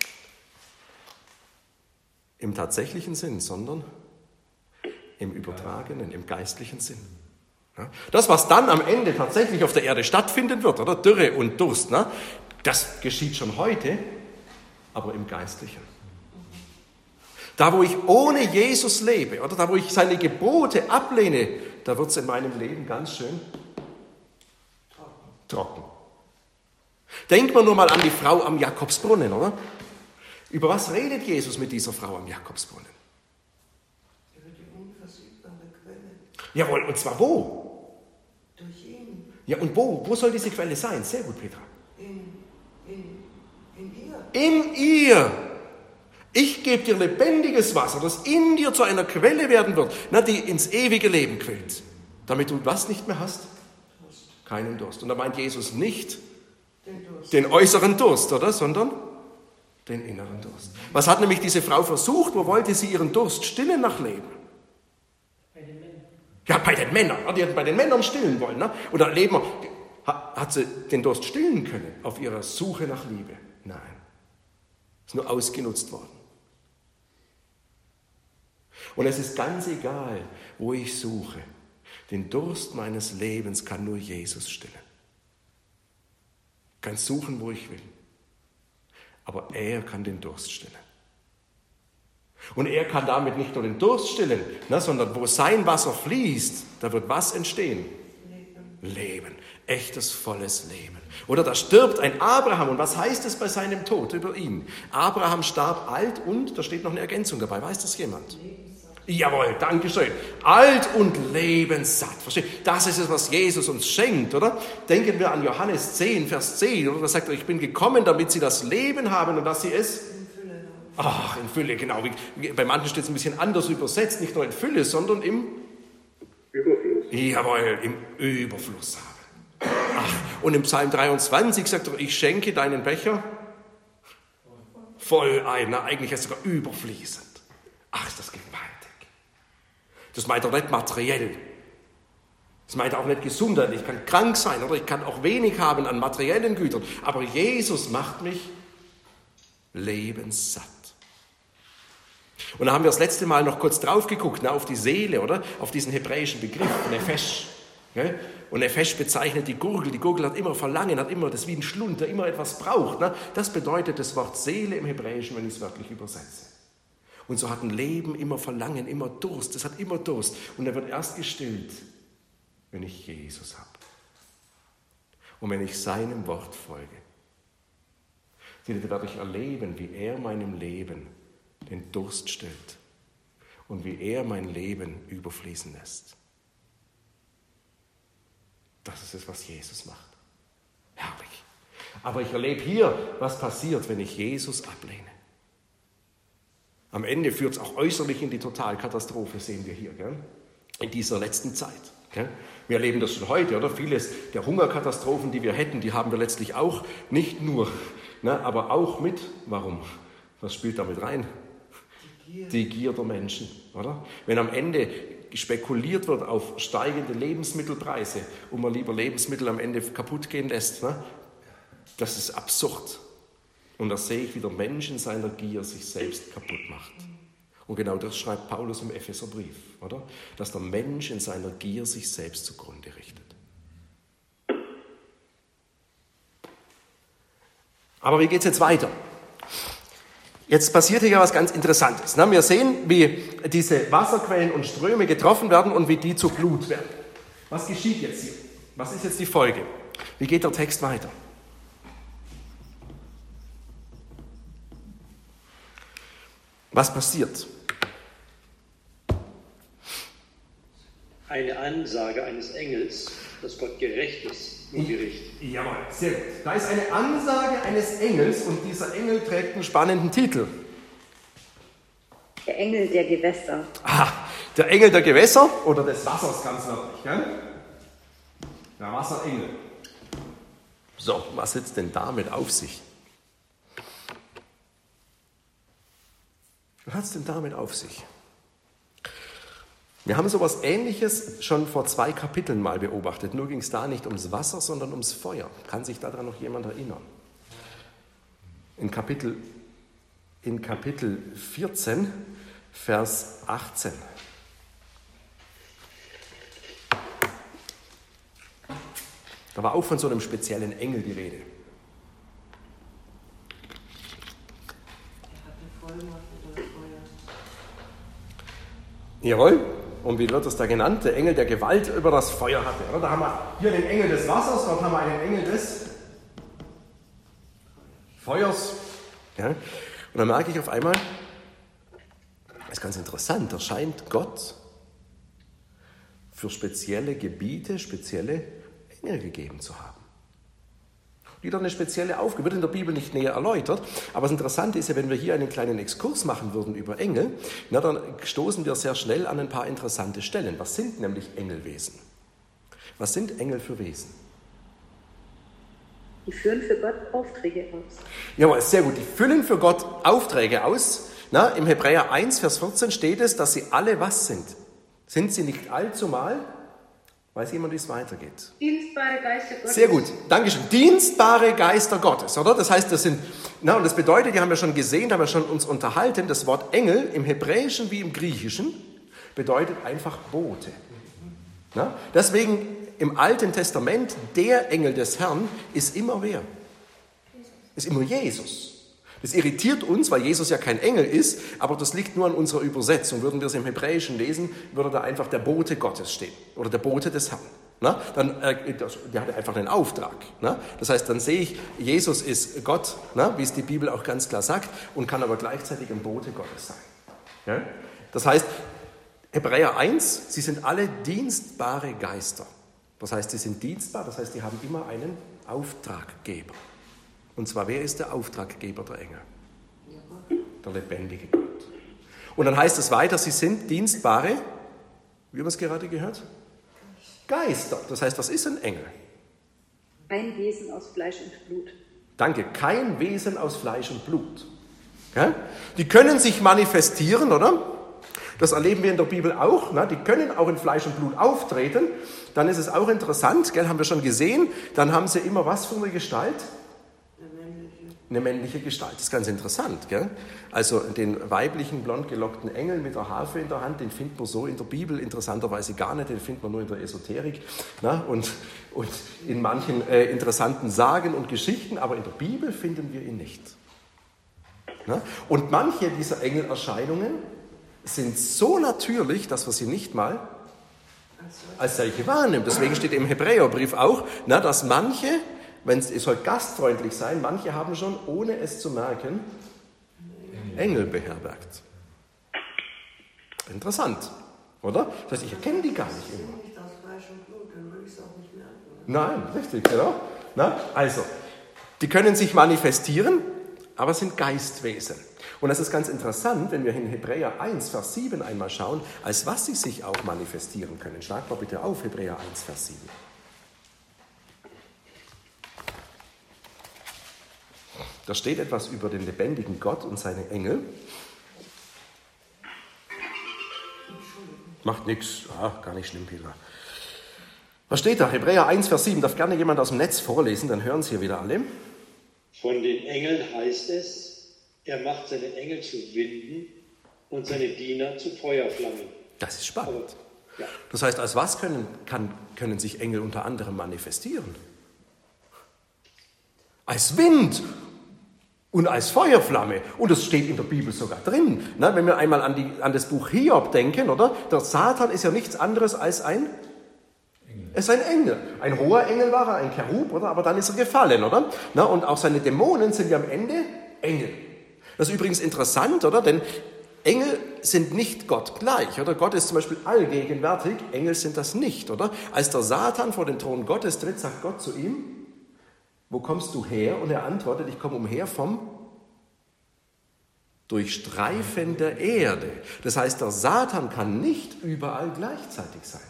im tatsächlichen Sinn, sondern im übertragenen, im geistlichen Sinn. Ja, das, was dann am Ende tatsächlich auf der Erde stattfinden wird, oder Dürre und Durst, ne, das geschieht schon heute, aber im Geistlichen. Da, wo ich ohne Jesus lebe, oder da, wo ich seine Gebote ablehne, da wird es in meinem Leben ganz schön trocken. Denkt man nur mal an die Frau am Jakobsbrunnen, oder? Über was redet Jesus mit dieser Frau am Jakobsbrunnen? Über die unversiegbare Quelle. Jawohl, und zwar wo? Durch ihn. Ja, und wo? Wo soll diese Quelle sein? Sehr gut, Petra. In ihr. In ihr. Ich gebe dir lebendiges Wasser, das in dir zu einer Quelle werden wird, die ins ewige Leben quillt. Damit du was nicht mehr hast? Durst. Keinen Durst. Und da meint Jesus nicht Den Durst. den äußeren Durst, oder? Sondern den inneren Durst. Was hat nämlich diese Frau versucht? Wo wollte sie ihren Durst stillen nach Leben? Bei den Männern. Ja, bei den Männern. Die hat bei den Männern stillen wollen. Ne? Oder Leben, hat sie den Durst stillen können auf ihrer Suche nach Liebe? Nein. Ist nur ausgenutzt worden. Und es ist ganz egal, wo ich suche. Den Durst meines Lebens kann nur Jesus stillen. Ich kann suchen, wo ich will. Aber er kann den Durst stillen. Und er kann damit nicht nur den Durst stillen, sondern wo sein Wasser fließt, da wird was entstehen? Leben. Echtes, volles Leben. Oder da stirbt ein Abraham. Und was heißt es bei seinem Tod über ihn? Abraham starb alt und, da steht noch eine Ergänzung dabei. Weiß das jemand? Jawohl, danke schön. Alt und lebenssatt. Versteht? Das ist es, was Jesus uns schenkt, oder? Denken wir an Johannes 10, Vers 10, oder? Da sagt er, ich bin gekommen, damit sie das Leben haben und dass sie es In Fülle haben. ach, in Fülle, genau. Bei manchen steht es ein bisschen anders übersetzt, nicht nur in Fülle, sondern im Überfluss. Jawohl, im Überfluss haben. Ach, und im Psalm 23 sagt er, ich schenke deinen Becher voll ein. Na, eigentlich ist es sogar überfließend. Ach, ist das gewaltig. Das meint er nicht materiell. Das meint auch nicht Gesundheit. Ich kann krank sein oder ich kann auch wenig haben an materiellen Gütern. Aber Jesus macht mich lebenssatt. Und da haben wir das letzte Mal noch kurz drauf geguckt, auf die Seele, oder? Auf diesen hebräischen Begriff, Nefesh. Und Nefesh bezeichnet die Gurgel. Die Gurgel hat immer Verlangen, hat immer, das ist wie ein Schlund, der immer etwas braucht. Das bedeutet das Wort Seele im Hebräischen, wenn ich es wörtlich übersetze. Und so hat ein Leben immer Verlangen, immer Durst. Es hat immer Durst. Und er wird erst gestillt, wenn ich Jesus habe. Und wenn ich seinem Wort folge. Dann werde ich erleben, wie er meinem Leben den Durst stillt. Und wie er mein Leben überfließen lässt. Das ist es, was Jesus macht. Herrlich. Aber ich erlebe hier, was passiert, wenn ich Jesus ablehne. Am Ende führt es auch äußerlich in die Totalkatastrophe, sehen wir hier, gell? In dieser letzten Zeit. Gell? Wir erleben das schon heute, oder? Vieles der Hungerkatastrophen, die wir hätten, die haben wir letztlich auch nicht nur, aber auch mit, warum? Was spielt damit rein? Die Gier der Menschen, oder? Wenn am Ende spekuliert wird auf steigende Lebensmittelpreise und man lieber Lebensmittel am Ende kaputt gehen lässt, ne? Das ist absurd. Und da sehe ich, wie der Mensch in seiner Gier sich selbst kaputt macht. Und genau das schreibt Paulus im Epheserbrief, oder? Dass der Mensch in seiner Gier sich selbst zugrunde richtet. Aber wie geht es jetzt weiter? Jetzt passiert hier ja was ganz Interessantes. Wir sehen, wie diese Wasserquellen und Ströme getroffen werden und wie die zu Blut werden. Was geschieht jetzt hier? Was ist jetzt die Folge? Wie geht der Text weiter? Was passiert? Eine Ansage eines Engels, dass Gott gerecht ist im Gericht. Jawohl, sehr gut. Da ist eine Ansage eines Engels und dieser Engel trägt einen spannenden Titel. Der Engel der Gewässer. Der Engel der Gewässer oder des Wassers ganz wörtlich, gell? Der Wasserengel. So, was hat es denn damit auf sich? Was hat es denn damit auf sich? Wir haben sowas Ähnliches schon vor 2 Kapiteln mal beobachtet. Nur ging es da nicht ums Wasser, sondern ums Feuer. Kann sich daran noch jemand erinnern? In Kapitel 14, Vers 18. Da war auch von so einem speziellen Engel die Rede. Jawohl. Und wie wird das da genannt? Der Engel, der Gewalt über das Feuer hatte. Oder? Da haben wir hier den Engel des Wassers, dort haben wir einen Engel des Feuers. Ja? Und dann merke ich auf einmal, das ist ganz interessant, da scheint Gott für spezielle Gebiete spezielle Engel gegeben zu haben. Die dann eine spezielle Aufgabe, wird in der Bibel nicht näher erläutert, aber das Interessante ist ja, wenn wir hier einen kleinen Exkurs machen würden über Engel, dann stoßen wir sehr schnell an ein paar interessante Stellen. Was sind nämlich Engelwesen? Was sind Engel für Wesen? Die führen für Gott Aufträge aus. Jawohl, sehr gut. Die füllen für Gott Aufträge aus. Im Hebräer 1, Vers 14 steht es, dass sie alle was sind? Sind sie nicht allzumal? Weiß jemand, wie es weitergeht? Dienstbare Geister Gottes. Sehr gut, Dankeschön. Dienstbare Geister Gottes, oder? Das heißt, das sind, und das bedeutet, die haben wir schon gesehen, da haben wir schon uns unterhalten, das Wort Engel im Hebräischen wie im Griechischen bedeutet einfach Bote. Deswegen im Alten Testament, der Engel des Herrn ist immer wer? Ist immer Jesus. Das irritiert uns, weil Jesus ja kein Engel ist, aber das liegt nur an unserer Übersetzung. Würden wir es im Hebräischen lesen, würde da einfach der Bote Gottes stehen oder der Bote des Herrn. Der hat einfach einen Auftrag. Das heißt, dann sehe ich, Jesus ist Gott, wie es die Bibel auch ganz klar sagt, und kann aber gleichzeitig ein Bote Gottes sein. Das heißt, Hebräer 1, sie sind alle dienstbare Geister. Das heißt, sie sind dienstbar, das heißt, die haben immer einen Auftraggeber. Und zwar, wer ist der Auftraggeber der Engel? Der lebendige Gott. Und dann heißt es weiter, sie sind dienstbare, wie haben wir es gerade gehört? Geister. Das heißt, was ist ein Engel? Ein Wesen aus Fleisch und Blut. Danke, kein Wesen aus Fleisch und Blut. Ja? Die können sich manifestieren, oder? Das erleben wir in der Bibel auch. Die können auch in Fleisch und Blut auftreten. Dann ist es auch interessant, haben wir schon gesehen, dann haben sie immer was für eine Gestalt? Eine männliche Gestalt. Das ist ganz interessant. Gell? Also den weiblichen, blond gelockten Engel mit der Harfe in der Hand, den findet man so in der Bibel interessanterweise gar nicht, den findet man nur in der Esoterik und in manchen interessanten Sagen und Geschichten, aber in der Bibel finden wir ihn nicht. Und manche dieser Engelerscheinungen sind so natürlich, dass wir sie nicht mal als solche wahrnehmen. Deswegen steht im Hebräerbrief auch, dass manche, es soll gastfreundlich sein, manche haben schon, ohne es zu merken, Engel beherbergt. Interessant, oder? Das heißt, ich erkenne die gar nicht immer. Nicht aus Fleisch und Blut, dann würde ich es auch nicht merken. Nein, richtig, genau. Also, die können sich manifestieren, aber sind Geistwesen. Und das ist ganz interessant, wenn wir in Hebräer 1, Vers 7 einmal schauen, als was sie sich auch manifestieren können. Schlag mal bitte auf, Hebräer 1, Vers 7. Da steht etwas über den lebendigen Gott und seine Engel. Macht nichts. Ja, gar nicht schlimm, Peter. Was steht da? Hebräer 1, Vers 7. Darf gerne jemand aus dem Netz vorlesen, dann hören es hier wieder alle. Von den Engeln heißt es, er macht seine Engel zu Winden und seine Diener zu Feuerflammen. Das ist spannend. Aber, ja. Das heißt, als was können sich Engel unter anderem manifestieren? Als Wind und als Feuerflamme. Und das steht in der Bibel sogar drin. Na, wenn wir einmal an das Buch Hiob denken, oder? Der Satan ist ja nichts anderes als ein Engel. Ein hoher Engel war er, ein Cherub, oder? Aber dann ist er gefallen, oder? Na, und auch seine Dämonen sind ja am Ende Engel. Das ist übrigens interessant, oder? Denn Engel sind nicht Gott gleich, oder? Gott ist zum Beispiel allgegenwärtig, Engel sind das nicht, oder? Als der Satan vor den Thron Gottes tritt, sagt Gott zu ihm: Wo kommst du her? Und er antwortet: Ich komme umher vom Durchstreifen der Erde. Das heißt, der Satan kann nicht überall gleichzeitig sein.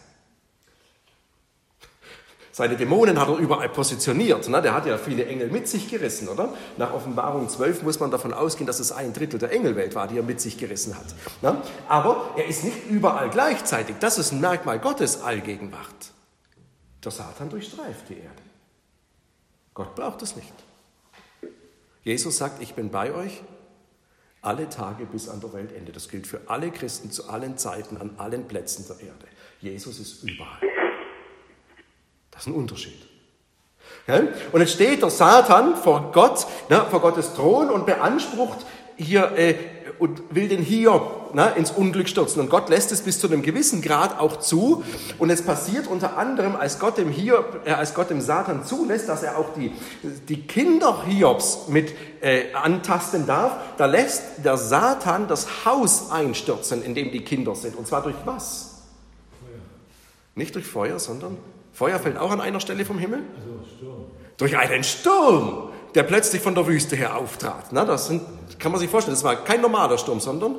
Seine Dämonen hat er überall positioniert. Der hat ja viele Engel mit sich gerissen, oder? Nach Offenbarung 12 muss man davon ausgehen, dass es 1/3 der Engelwelt war, die er mit sich gerissen hat. Aber er ist nicht überall gleichzeitig. Das ist ein Merkmal Gottes Allgegenwart. Der Satan durchstreift die Erde. Gott braucht es nicht. Jesus sagt: Ich bin bei euch alle Tage bis an der Weltende. Das gilt für alle Christen zu allen Zeiten, an allen Plätzen der Erde. Jesus ist überall. Das ist ein Unterschied. Ja? Und jetzt steht der Satan vor Gott, vor Gottes Thron und beansprucht hier und will den Hiob ins Unglück stürzen. Und Gott lässt es bis zu einem gewissen Grad auch zu. Und es passiert unter anderem, als Gott dem Satan zulässt, dass er auch die Kinder Hiobs mit antasten darf, da lässt der Satan das Haus einstürzen, in dem die Kinder sind. Und zwar durch was? Feuer. Nicht durch Feuer, sondern Feuer fällt auch an einer Stelle vom Himmel? Also Sturm. Durch einen Sturm, der plötzlich von der Wüste her auftrat. Kann man sich vorstellen, das war kein normaler Sturm, sondern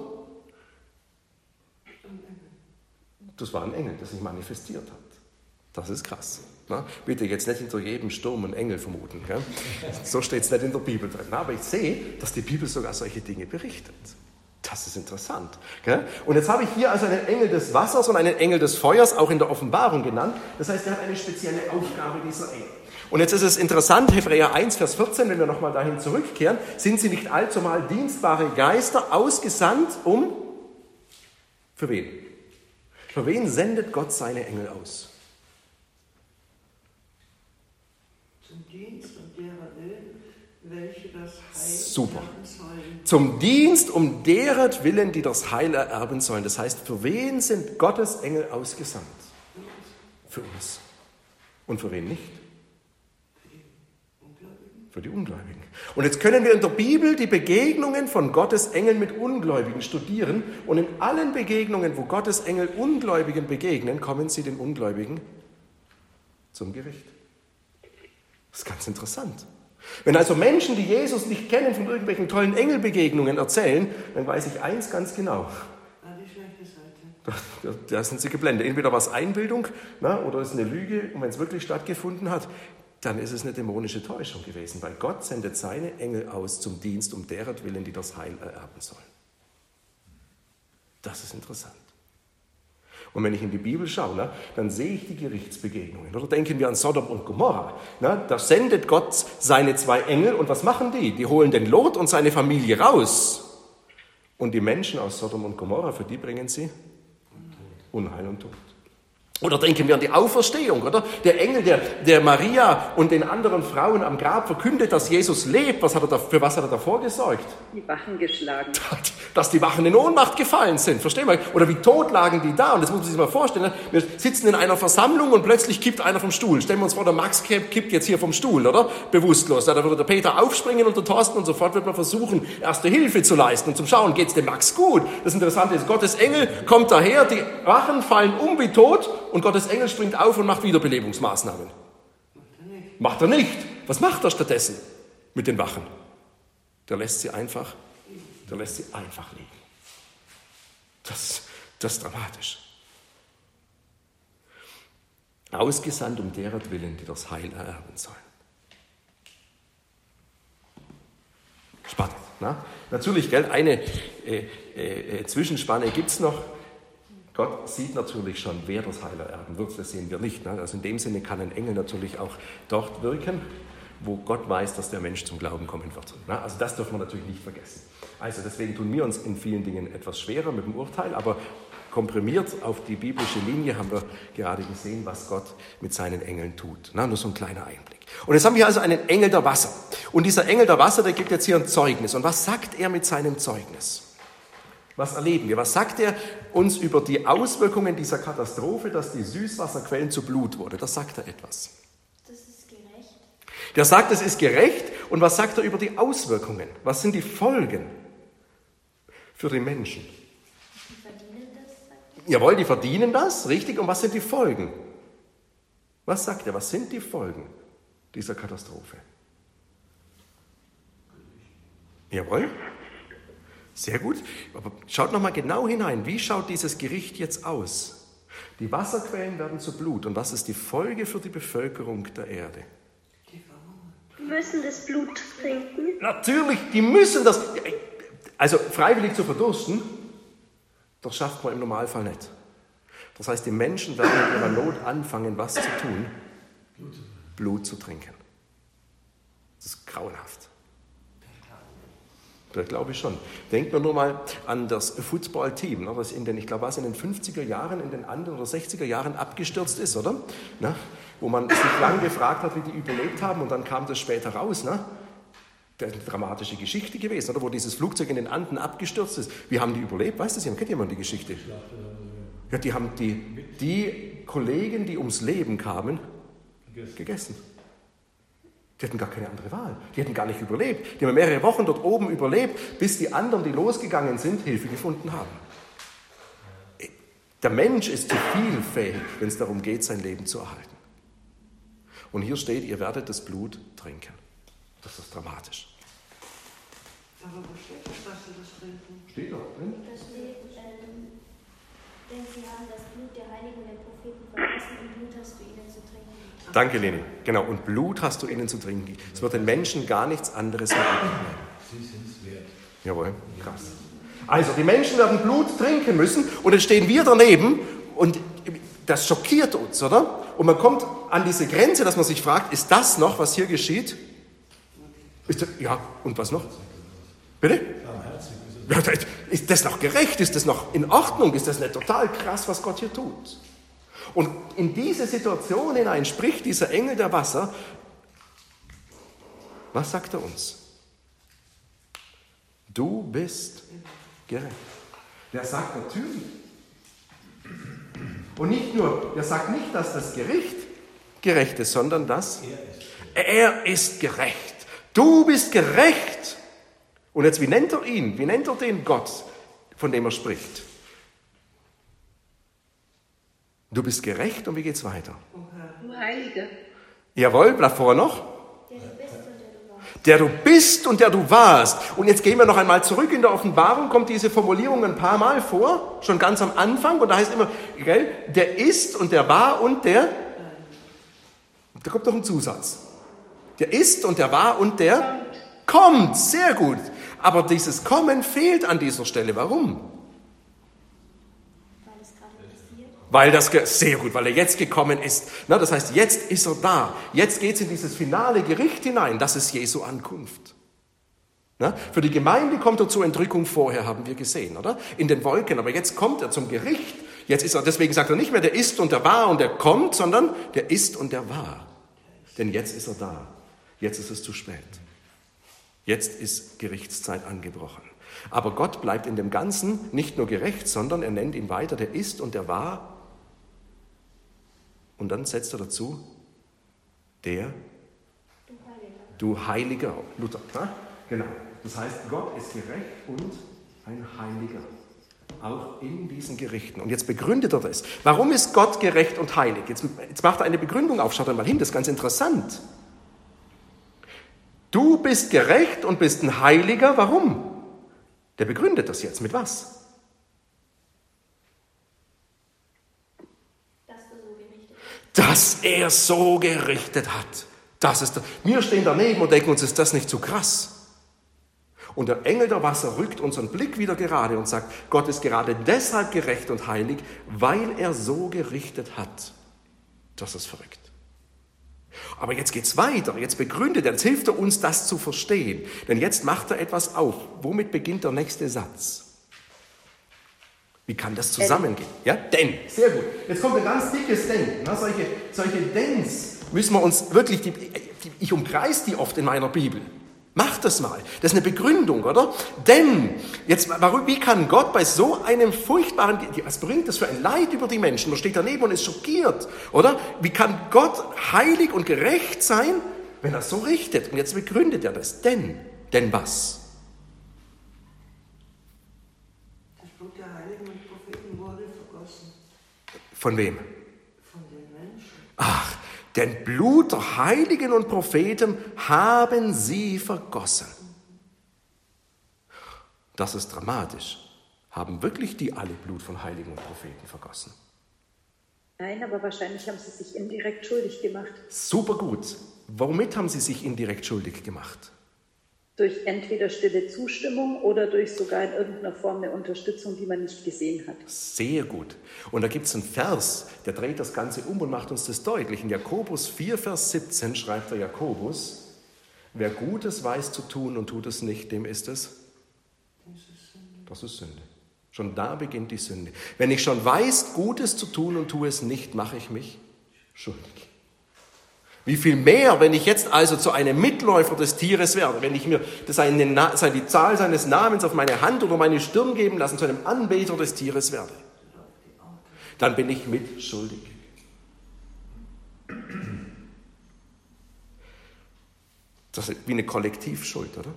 das war ein Engel, der sich manifestiert hat. Das ist krass. Bitte jetzt nicht hinter jedem Sturm einen Engel vermuten. Gell? So steht es nicht in der Bibel drin. Aber ich sehe, dass die Bibel sogar solche Dinge berichtet. Das ist interessant. Gell? Und jetzt habe ich hier also einen Engel des Wassers und einen Engel des Feuers, auch in der Offenbarung genannt. Das heißt, er hat eine spezielle Aufgabe, dieser Engel. Und jetzt ist es interessant, Hebräer 1, Vers 14, wenn wir nochmal dahin zurückkehren: Sind sie nicht allzumal dienstbare Geister, ausgesandt für wen? Für wen sendet Gott seine Engel aus? Zum Dienst und derer Willen, welche das Heil Super. erben sollen. Zum Dienst um deren Willen, die das Heil ererben sollen. Das heißt, für wen sind Gottes Engel ausgesandt? Für uns. Und für wen nicht? Für die Ungläubigen. Und jetzt können wir in der Bibel die Begegnungen von Gottes Engeln mit Ungläubigen studieren. Und in allen Begegnungen, wo Gottes Engel Ungläubigen begegnen, kommen sie den Ungläubigen zum Gericht. Das ist ganz interessant. Wenn also Menschen, die Jesus nicht kennen, von irgendwelchen tollen Engelbegegnungen erzählen, dann weiß ich eins ganz genau. Die schlechte Seite. Da sind sie geblendet. Entweder war es Einbildung oder es ist eine Lüge. Und wenn es wirklich stattgefunden hat, dann ist es eine dämonische Täuschung gewesen. Weil Gott sendet seine Engel aus zum Dienst um deren Willen, die das Heil ererben sollen. Das ist interessant. Und wenn ich in die Bibel schaue, dann sehe ich die Gerichtsbegegnungen. Oder denken wir an Sodom und Gomorra. Da sendet Gott seine 2 Engel und was machen die? Die holen den Lot und seine Familie raus. Und die Menschen aus Sodom und Gomorra, für die bringen sie Unheil und Tod. Oder denken wir an die Auferstehung, oder? Der Engel, der Maria und den anderen Frauen am Grab verkündet, dass Jesus lebt. Für was hat er davor gesorgt? Die Wachen geschlagen. Dass die Wachen in Ohnmacht gefallen sind, verstehen wir? Oder wie tot lagen die da? Und das muss man sich mal vorstellen. Wir sitzen in einer Versammlung und plötzlich kippt einer vom Stuhl. Stellen wir uns vor, der Max kippt jetzt hier vom Stuhl, oder? Bewusstlos. Da würde der Peter aufspringen und der Thorsten und sofort wird man versuchen, erste Hilfe zu leisten und zum Schauen, geht's dem Max gut? Das Interessante ist, Gottes Engel kommt daher, die Wachen fallen um wie tot und Gottes Engel springt auf und macht Wiederbelebungsmaßnahmen. Macht er nicht. Was macht er stattdessen mit den Wachen? Der lässt sie einfach liegen. Das ist dramatisch. Ausgesandt um deren Willen, die das Heil ererben sollen. Spannend. Natürlich, gell? Eine Zwischenspanne gibt es noch. Gott sieht natürlich schon, wer das Heil ererben wird, das sehen wir nicht. Ne? Also in dem Sinne kann ein Engel natürlich auch dort wirken, wo Gott weiß, dass der Mensch zum Glauben kommen wird. Ne? Also das dürfen wir natürlich nicht vergessen. Also deswegen tun wir uns in vielen Dingen etwas schwerer mit dem Urteil, aber komprimiert auf die biblische Linie haben wir gerade gesehen, was Gott mit seinen Engeln tut. Na, nur so ein kleiner Einblick. Und jetzt haben wir also einen Engel der Wasser. Und dieser Engel der Wasser, der gibt jetzt hier ein Zeugnis. Und was sagt er mit seinem Zeugnis? Was erleben wir? Was sagt er uns über die Auswirkungen dieser Katastrophe, dass die Süßwasserquellen zu Blut wurde? Das sagt er etwas. Das ist gerecht. Der sagt, es ist gerecht. Und was sagt er über die Auswirkungen? Was sind die Folgen für die Menschen? Die verdienen das, sagt er. Jawohl, die verdienen das, richtig. Und was sind die Folgen? Was sagt er? Was sind die Folgen dieser Katastrophe? Jawohl. Sehr gut. Aber schaut nochmal genau hinein. Wie schaut dieses Gericht jetzt aus? Die Wasserquellen werden zu Blut. Und was ist die Folge für die Bevölkerung der Erde? Die müssen das Blut trinken. Natürlich, die müssen das. Also freiwillig zu verdursten, das schafft man im Normalfall nicht. Das heißt, die Menschen werden in ihrer Not anfangen, was zu tun? Blut zu trinken. Das ist grauenhaft. Das glaube ich schon. Denkt man nur mal an das Football-Team, das in den 50er Jahren, in den anderen oder 60er Jahren abgestürzt ist, oder? Na, wo man sich lang gefragt hat, wie die überlebt haben, und dann kam das später raus. Ne? Das ist eine dramatische Geschichte gewesen, oder? Wo dieses Flugzeug in den Anden abgestürzt ist. Wie haben die überlebt? Weiß das jemand? Kennt jemand die Geschichte? Ja, die haben die Kollegen, die ums Leben kamen, gegessen. Die hatten gar keine andere Wahl. Die hätten gar nicht überlebt. Die haben mehrere Wochen dort oben überlebt, bis die anderen, die losgegangen sind, Hilfe gefunden haben. Der Mensch ist zu viel fähig, wenn es darum geht, sein Leben zu erhalten. Und hier steht, ihr werdet das Blut trinken. Das ist dramatisch. Aber wo steht das, dass sie das trinken? Steht doch drin. Da steht, denn sie haben das Blut der Heiligen und der Propheten vergessen und Blut hast du ihnen zu trinken. Danke, Leni. Genau, und Blut hast du ihnen zu trinken. Es wird den Menschen gar nichts anderes mehr geben. Sie sind es wert. Jawohl, krass. Also, die Menschen werden Blut trinken müssen und dann stehen wir daneben und das schockiert uns, oder? Und man kommt an diese Grenze, dass man sich fragt, ist das noch, was hier geschieht? Ja, und was noch? Bitte? Ja, ist das noch gerecht? Ist das noch in Ordnung? Ist das nicht total krass, was Gott hier tut? Und in diese Situation hinein spricht dieser Engel der Wasser. Was sagt er uns? Du bist gerecht. Der sagt natürlich. Und nicht nur, der sagt nicht, dass das Gericht gerecht ist, sondern dass er ist gerecht. Du bist gerecht. Und jetzt, wie nennt er ihn? Wie nennt er den Gott, von dem er spricht? Du bist gerecht und wie geht's weiter? Du Heiliger. Jawohl, bleib vorher noch. Der du bist und der du warst. Und jetzt gehen wir noch einmal zurück. In der Offenbarung kommt diese Formulierung ein paar Mal vor, schon ganz am Anfang. Und da heißt immer, gell, der ist und der war und der... Da kommt doch ein Zusatz. Der ist und der war und der kommt. Sehr gut. Aber dieses Kommen fehlt an dieser Stelle. Warum? Weil das, sehr gut, weil er jetzt gekommen ist. Na, das heißt, jetzt ist er da. Jetzt geht es in dieses finale Gericht hinein. Das ist Jesu Ankunft. Na, für die Gemeinde kommt er zur Entrückung vorher, haben wir gesehen, oder? In den Wolken. Aber jetzt kommt er zum Gericht. Jetzt ist er, deswegen sagt er nicht mehr, der ist und der war und der kommt, sondern der ist und der war. Denn jetzt ist er da. Jetzt ist es zu spät. Jetzt ist Gerichtszeit angebrochen. Aber Gott bleibt in dem Ganzen nicht nur gerecht, sondern er nennt ihn weiter, der ist und der war. Und dann setzt er dazu, du Heiliger, Luther. Ne? Genau. Das heißt, Gott ist gerecht und ein Heiliger. Auch in diesen Gerichten. Und jetzt begründet er das. Warum ist Gott gerecht und heilig? Jetzt macht er eine Begründung auf. Schaut einmal hin, das ist ganz interessant. Du bist gerecht und bist ein Heiliger. Warum? Der begründet das jetzt. Mit was? Dass er so gerichtet hat. Das ist, wir stehen daneben und denken uns, ist das nicht zu krass? Und der Engel der Wasser rückt unseren Blick wieder gerade und sagt, Gott ist gerade deshalb gerecht und heilig, weil er so gerichtet hat. Das ist verrückt. Aber jetzt geht's weiter, jetzt begründet er, jetzt hilft er uns, das zu verstehen. Denn jetzt macht er etwas auf. Womit beginnt der nächste Satz? Wie kann das zusammengehen? Ja, denn. Sehr gut. Jetzt kommt ein ganz dickes Denn. Na, solche Denns müssen wir uns wirklich, ich umkreise die oft in meiner Bibel. Macht das mal. Das ist eine Begründung, oder? Denn, jetzt, wie kann Gott bei so einem furchtbaren, was bringt das für ein Leid über die Menschen? Man steht daneben und ist schockiert, oder? Wie kann Gott heilig und gerecht sein, wenn er so richtet? Und jetzt begründet er das. Denn was? Das Blut der Heiligen und Propheten wurde vergossen. Von wem? Von den Menschen. Ach, denn Blut der Heiligen und Propheten haben sie vergossen. Das ist dramatisch. Haben wirklich die alle Blut von Heiligen und Propheten vergossen? Nein, aber wahrscheinlich haben sie sich indirekt schuldig gemacht. Super gut. Womit haben sie sich indirekt schuldig gemacht? Durch entweder stille Zustimmung oder durch sogar in irgendeiner Form eine Unterstützung, die man nicht gesehen hat. Sehr gut. Und da gibt es einen Vers, der dreht das Ganze um und macht uns das deutlich. In Jakobus 4, Vers 17 schreibt der Jakobus, wer Gutes weiß zu tun und tut es nicht, dem ist es? Das ist Sünde. Schon da beginnt die Sünde. Wenn ich schon weiß, Gutes zu tun und tue es nicht, mache ich mich schuldig. Wie viel mehr, wenn ich jetzt also zu einem Mitläufer des Tieres werde, wenn ich mir die Zahl seines Namens auf meine Hand oder meine Stirn geben lasse, zu einem Anbeter des Tieres werde, dann bin ich mitschuldig. Das ist wie eine Kollektivschuld, oder?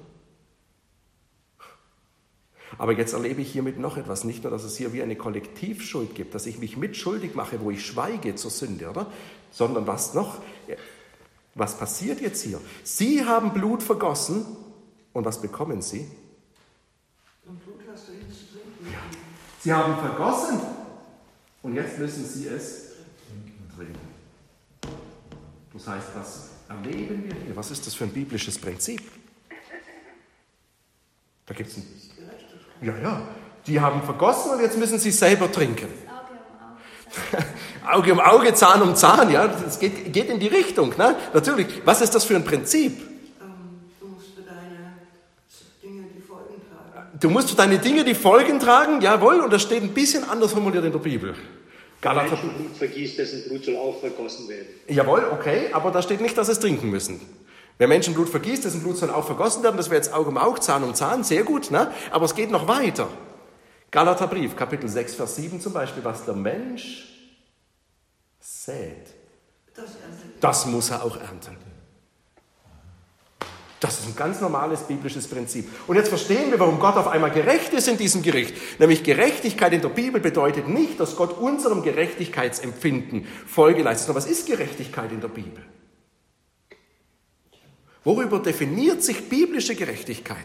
Aber jetzt erlebe ich hiermit noch etwas, nicht nur, dass es hier wie eine Kollektivschuld gibt, dass ich mich mitschuldig mache, wo ich schweige zur Sünde, oder? Sondern was noch? Was passiert jetzt hier? Sie haben Blut vergossen und was bekommen sie? Und Blut hast du ihnen zu trinken. Ja. Sie haben vergossen und jetzt müssen sie es trinken. Das heißt, was erleben wir hier? Was ist das für ein biblisches Prinzip? Da gibt es ein... Ja. Die haben vergossen und jetzt müssen sie selber trinken. Auge um Auge, Zahn um Zahn, ja, das geht in die Richtung, ne? Natürlich. Was ist das für ein Prinzip? Du musst für deine Dinge die Folgen tragen. Du musst für deine Dinge die Folgen tragen, jawohl, und das steht ein bisschen anders formuliert in der Bibel. Wer Blut vergießt, dessen Blut soll auch vergossen werden. Jawohl, okay, aber da steht nicht, dass sie es trinken müssen. Wer Menschenblut vergießt, dessen Blut soll auch vergossen werden, das wäre jetzt Auge um Auge, Zahn um Zahn, sehr gut, ne? Aber es geht noch weiter. Galaterbrief, Kapitel 6, Vers 7 zum Beispiel, was der Mensch sät, das muss er auch ernten. Das ist ein ganz normales biblisches Prinzip. Und jetzt verstehen wir, warum Gott auf einmal gerecht ist in diesem Gericht. Nämlich Gerechtigkeit in der Bibel bedeutet nicht, dass Gott unserem Gerechtigkeitsempfinden Folge leistet. Aber was ist Gerechtigkeit in der Bibel? Worüber definiert sich biblische Gerechtigkeit?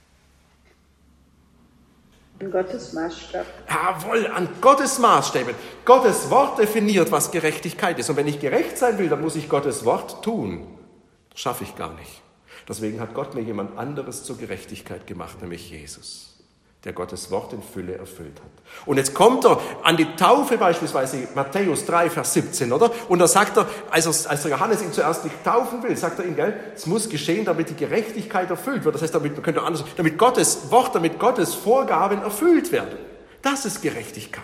An Gottes Maßstab. Jawohl, an Gottes Maßstäben. Gottes Wort definiert, was Gerechtigkeit ist. Und wenn ich gerecht sein will, dann muss ich Gottes Wort tun. Das schaffe ich gar nicht. Deswegen hat Gott mir jemand anderes zur Gerechtigkeit gemacht, nämlich Jesus, der Gottes Wort in Fülle erfüllt hat. Und jetzt kommt er an die Taufe beispielsweise, Matthäus 3, Vers 17, oder? Und da sagt er, als der Johannes ihn zuerst nicht taufen will, sagt er ihm, gell, es muss geschehen, damit die Gerechtigkeit erfüllt wird. Das heißt, damit Gottes Wort, damit Gottes Vorgaben erfüllt werden. Das ist Gerechtigkeit.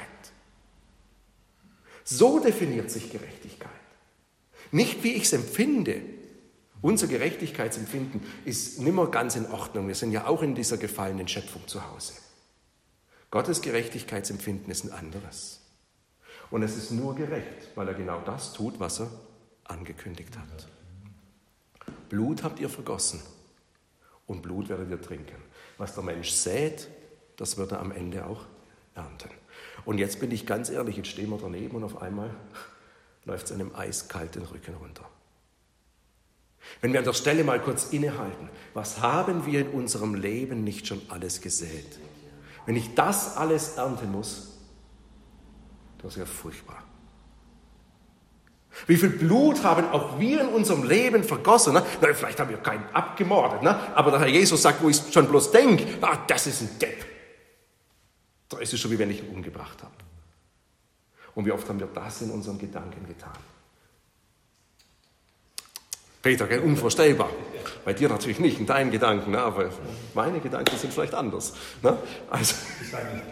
So definiert sich Gerechtigkeit. Nicht, wie ich es empfinde. Unser Gerechtigkeitsempfinden ist nimmer ganz in Ordnung. Wir sind ja auch in dieser gefallenen Schöpfung zu Hause. Gottes Gerechtigkeitsempfinden ist ein anderes. Und es ist nur gerecht, weil er genau das tut, was er angekündigt hat. Blut habt ihr vergossen und Blut werdet ihr trinken. Was der Mensch sät, das wird er am Ende auch ernten. Und jetzt bin ich ganz ehrlich, jetzt stehen wir daneben und auf einmal läuft es einem eiskalt den Rücken runter. Wenn wir an der Stelle mal kurz innehalten, was haben wir in unserem Leben nicht schon alles gesät? Wenn ich das alles ernten muss, das ist ja furchtbar. Wie viel Blut haben auch wir in unserem Leben vergossen? Ne? Na, vielleicht haben wir keinen abgemordet, ne? Aber der Herr Jesus sagt, wo ich schon bloß denke, das ist ein Depp. Da ist es schon, wie wenn ich ihn umgebracht habe. Und wie oft haben wir das in unseren Gedanken getan? Peter, gell, unvorstellbar. Bei dir natürlich nicht, in deinen Gedanken, ne? Aber meine Gedanken sind vielleicht anders. Ne? Also, ich sage nicht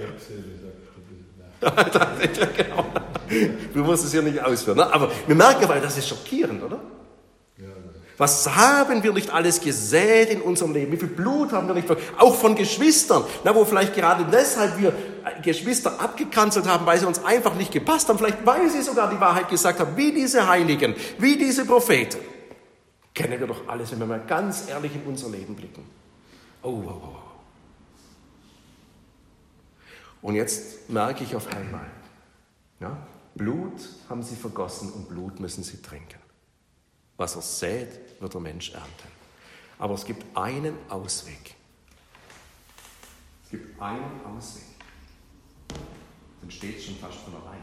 Depp, genau. Du musst es ja nicht ausführen. Ne? Aber wir merken aber, das ist schockierend, oder? Ja. Was haben wir nicht alles gesät in unserem Leben? Wie viel Blut haben wir nicht vergossen? Auch von Geschwistern, wo vielleicht gerade deshalb wir Geschwister abgekanzelt haben, weil sie uns einfach nicht gepasst haben. Vielleicht weil sie sogar die Wahrheit gesagt haben, wie diese Heiligen, wie diese Propheten. Kennen wir doch alles, wenn wir mal ganz ehrlich in unser Leben blicken. Oh. Und jetzt merke ich auf einmal, ja, Blut haben sie vergossen und Blut müssen sie trinken. Was er sät, wird der Mensch ernten. Aber es gibt einen Ausweg. Dann steht es schon fast von allein.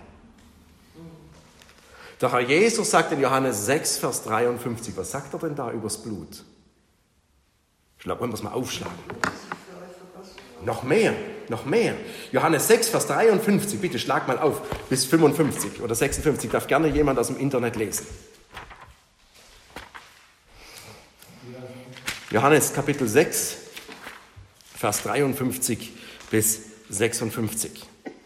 Der Herr Jesus sagt in Johannes 6, Vers 53, was sagt er denn da übers Blut? Ich glaube, wollen wir es mal aufschlagen. Noch mehr. Johannes 6, Vers 53, bitte schlag mal auf, bis 55 oder 56, darf gerne jemand aus dem Internet lesen. Johannes Kapitel 6, Vers 53 bis 56.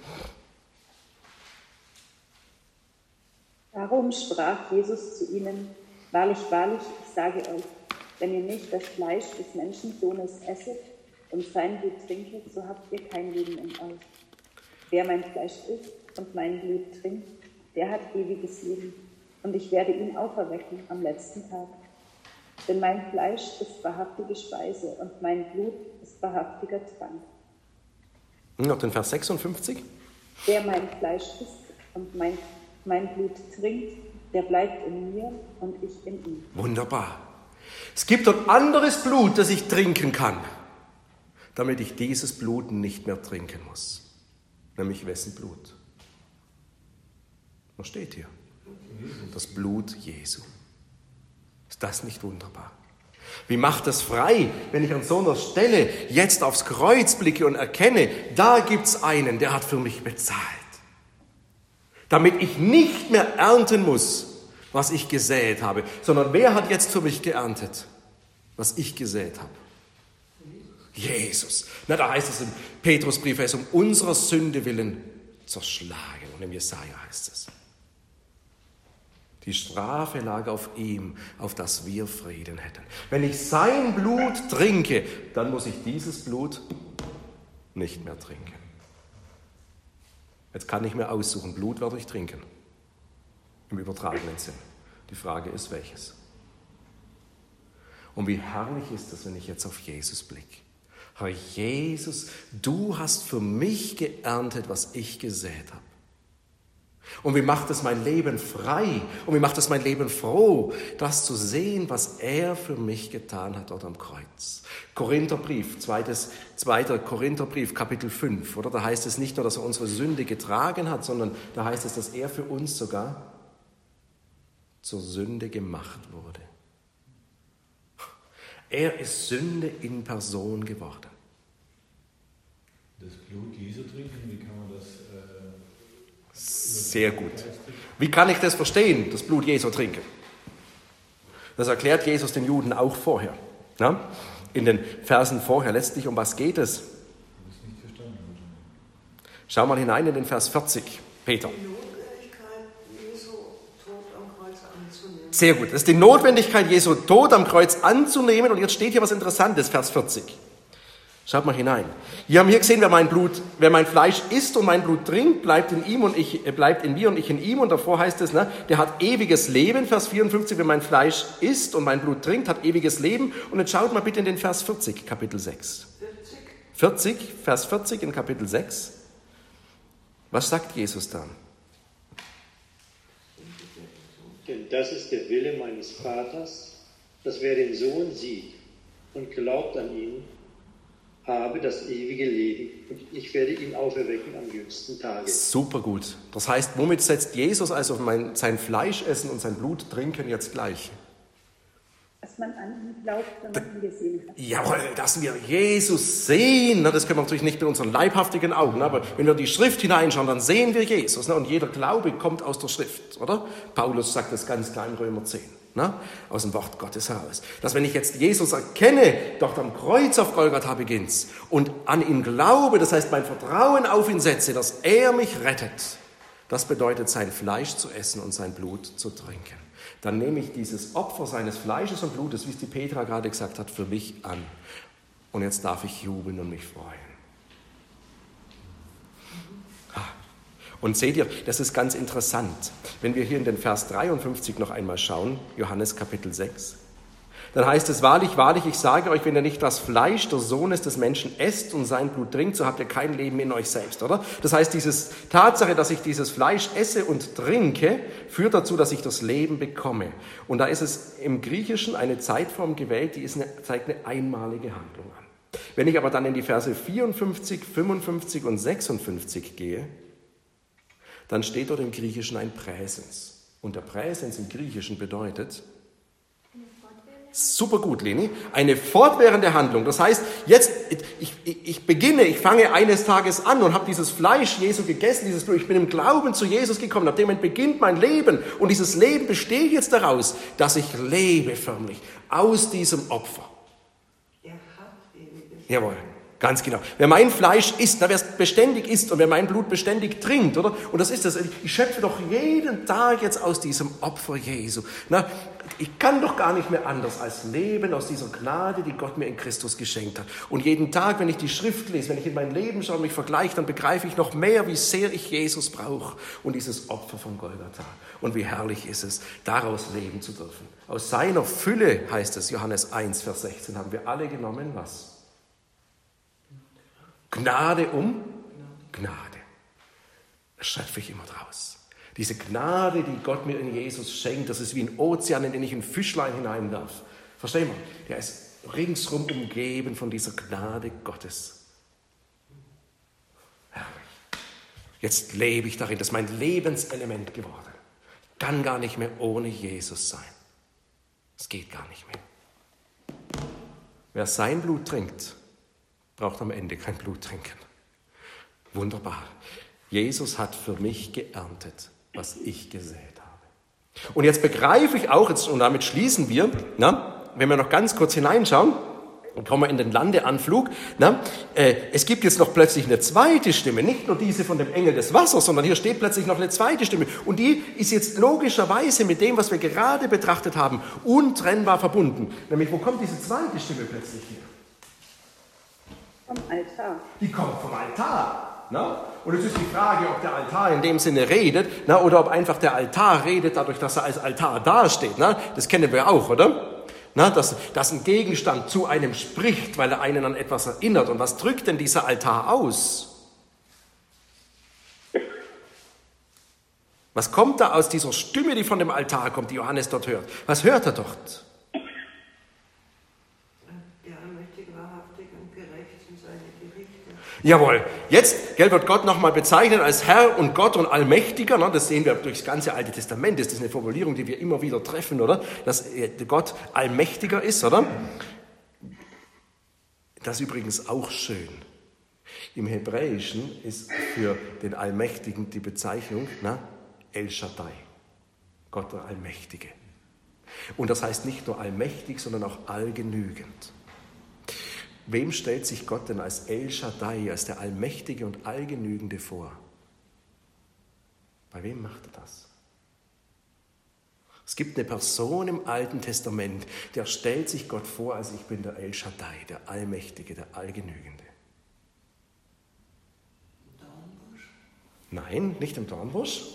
Darum sprach Jesus zu ihnen, wahrlich, wahrlich, ich sage euch, wenn ihr nicht das Fleisch des Menschensohnes esset und sein Blut trinket, so habt ihr kein Leben in euch. Wer mein Fleisch isst und mein Blut trinkt, der hat ewiges Leben, und ich werde ihn auferwecken am letzten Tag. Denn mein Fleisch ist wahrhaftige Speise und mein Blut ist wahrhaftiger Trank. Noch den Vers 56. Wer mein Fleisch isst und mein Blut trinkt, der bleibt in mir und ich in ihm. Wunderbar. Es gibt ein anderes Blut, das ich trinken kann, damit ich dieses Blut nicht mehr trinken muss. Nämlich wessen Blut? Was steht hier? Das Blut Jesu. Ist das nicht wunderbar? Wie macht es frei, wenn ich an so einer Stelle jetzt aufs Kreuz blicke und erkenne, da gibt's einen, der hat für mich bezahlt. Damit ich nicht mehr ernten muss, was ich gesät habe, sondern wer hat jetzt für mich geerntet, was ich gesät habe? Jesus. Na, da heißt es im Petrusbrief, er ist um unserer Sünde willen zerschlagen. Und im Jesaja heißt es. Die Strafe lag auf ihm, auf das wir Frieden hätten. Wenn ich sein Blut trinke, dann muss ich dieses Blut nicht mehr trinken. Jetzt kann ich mir aussuchen, Blut werde ich trinken. Im übertragenen Sinn. Die Frage ist, welches? Und wie herrlich ist es, wenn ich jetzt auf Jesus blicke. Herr Jesus, du hast für mich geerntet, was ich gesät habe. Und wie macht es mein Leben frei? Und wie macht es mein Leben froh, das zu sehen, was er für mich getan hat dort am Kreuz? Korintherbrief, 2. Korintherbrief, Kapitel 5, oder? Da heißt es nicht nur, dass er unsere Sünde getragen hat, sondern da heißt es, dass er für uns sogar zur Sünde gemacht wurde. Er ist Sünde in Person geworden. Das Blut Jesu trinken, wie kann man das... Sehr gut. Wie kann ich das verstehen, das Blut Jesu trinken? Das erklärt Jesus den Juden auch vorher. Ja? In den Versen vorher. Letztlich, um was geht es? Schau mal hinein in den Vers 40, Peter. Die Notwendigkeit, Jesu Tod am Kreuz anzunehmen. Sehr gut. Das ist die Notwendigkeit, Jesu Tod am Kreuz anzunehmen. Und jetzt steht hier was Interessantes, Vers 40. Schaut mal hinein. Wir haben hier gesehen, wer mein Fleisch isst und mein Blut trinkt, bleibt in ihm und bleibt in mir und ich in ihm. Und davor heißt es, der hat ewiges Leben. Vers 54, wer mein Fleisch isst und mein Blut trinkt, hat ewiges Leben. Und jetzt schaut mal bitte in den Vers 40, Kapitel 6. 40, Vers 40 in Kapitel 6. Was sagt Jesus dann? Denn das ist der Wille meines Vaters, dass wer den Sohn sieht und glaubt an ihn, habe das ewige Leben und ich werde ihn auferwecken am jüngsten Tage. Super gut. Das heißt, womit setzt Jesus also sein Fleisch essen und sein Blut trinken jetzt gleich? Dass man an ihn glaubt, wenn man ihn gesehen hat. Jawohl, dass wir Jesus sehen. Das können wir natürlich nicht mit unseren leibhaftigen Augen, aber wenn wir in die Schrift hineinschauen, dann sehen wir Jesus. Und jeder Glaube kommt aus der Schrift, oder? Paulus sagt das ganz klar in Römer 10, aus dem Wort Gottes heraus. Dass wenn ich jetzt Jesus erkenne, dort am Kreuz auf Golgatha beginnt's, und an ihn glaube, das heißt mein Vertrauen auf ihn setze, dass er mich rettet, das bedeutet sein Fleisch zu essen und sein Blut zu trinken. Dann nehme ich dieses Opfer seines Fleisches und Blutes, wie es die Petra gerade gesagt hat, für mich an. Und jetzt darf ich jubeln und mich freuen. Und seht ihr, das ist ganz interessant. Wenn wir hier in den Vers 53 noch einmal schauen, Johannes Kapitel 6, dann heißt es, wahrlich, wahrlich, ich sage euch, wenn ihr nicht das Fleisch des Sohnes des Menschen esst und sein Blut trinkt, so habt ihr kein Leben in euch selbst, oder? Das heißt, diese Tatsache, dass ich dieses Fleisch esse und trinke, führt dazu, dass ich das Leben bekomme. Und da ist es im Griechischen eine Zeitform gewählt, die zeigt eine einmalige Handlung an. Wenn ich aber dann in die Verse 54, 55 und 56 gehe, dann steht dort im Griechischen ein Präsens. Und der Präsens im Griechischen bedeutet, super gut, Leni, eine fortwährende Handlung. Das heißt, jetzt, ich fange eines Tages an und habe dieses Fleisch Jesu gegessen, dieses Blut. Ich bin im Glauben zu Jesus gekommen. Ab dem Moment beginnt mein Leben. Und dieses Leben besteht jetzt daraus, dass ich lebe förmlich aus diesem Opfer. Er hat ewiges. Jawohl. Ganz genau. Wer mein Fleisch isst, wer es beständig isst und wer mein Blut beständig trinkt, oder? Und das ist das. Ich schöpfe doch jeden Tag jetzt aus diesem Opfer Jesu. Ich kann doch gar nicht mehr anders als leben aus dieser Gnade, die Gott mir in Christus geschenkt hat. Und jeden Tag, wenn ich die Schrift lese, wenn ich in mein Leben schaue und mich vergleiche, dann begreife ich noch mehr, wie sehr ich Jesus brauche und dieses Opfer von Golgatha. Und wie herrlich ist es, daraus leben zu dürfen. Aus seiner Fülle, heißt es, Johannes 1, Vers 16, haben wir alle genommen, was? Gnade um Gnade. Das schöpfe ich immer draus. Diese Gnade, die Gott mir in Jesus schenkt, das ist wie ein Ozean, in den ich ein Fischlein hineinwerf. Verstehen wir? Der ist ringsrum umgeben von dieser Gnade Gottes. Herrlich. Jetzt lebe ich darin. Das ist mein Lebenselement geworden. Ich kann gar nicht mehr ohne Jesus sein. Es geht gar nicht mehr. Wer sein Blut trinkt, braucht am Ende kein Blut trinken. Wunderbar. Jesus hat für mich geerntet, was ich gesät habe. Und jetzt begreife ich auch, und damit schließen wir, wenn wir noch ganz kurz hineinschauen, dann kommen wir in den Landeanflug, es gibt jetzt noch plötzlich eine zweite Stimme, nicht nur diese von dem Engel des Wassers, sondern hier steht plötzlich noch eine zweite Stimme. Und die ist jetzt logischerweise mit dem, was wir gerade betrachtet haben, untrennbar verbunden. Nämlich, wo kommt diese zweite Stimme plötzlich her? Vom Altar. Die kommt vom Altar. Und es ist die Frage, ob der Altar in dem Sinne redet, oder ob einfach der Altar redet, dadurch, dass er als Altar dasteht. Das kennen wir auch, oder? Dass ein Gegenstand zu einem spricht, weil er einen an etwas erinnert. Und was drückt denn dieser Altar aus? Was kommt da aus dieser Stimme, die von dem Altar kommt, die Johannes dort hört? Was hört er dort? Jawohl, jetzt wird Gott nochmal bezeichnet als Herr und Gott und Allmächtiger. Das sehen wir durchs ganze Alte Testament. Das ist eine Formulierung, die wir immer wieder treffen, oder? Dass Gott allmächtiger ist, oder? Das ist übrigens auch schön. Im Hebräischen ist für den Allmächtigen die Bezeichnung El Shaddai, Gott der Allmächtige. Und das heißt nicht nur allmächtig, sondern auch allgenügend. Wem stellt sich Gott denn als El Shaddai, als der Allmächtige und Allgenügende vor? Bei wem macht er das? Es gibt eine Person im Alten Testament, der stellt sich Gott vor, als ich bin der El Shaddai, der Allmächtige, der Allgenügende. Im Dornbusch? Nein, nicht im Dornbusch.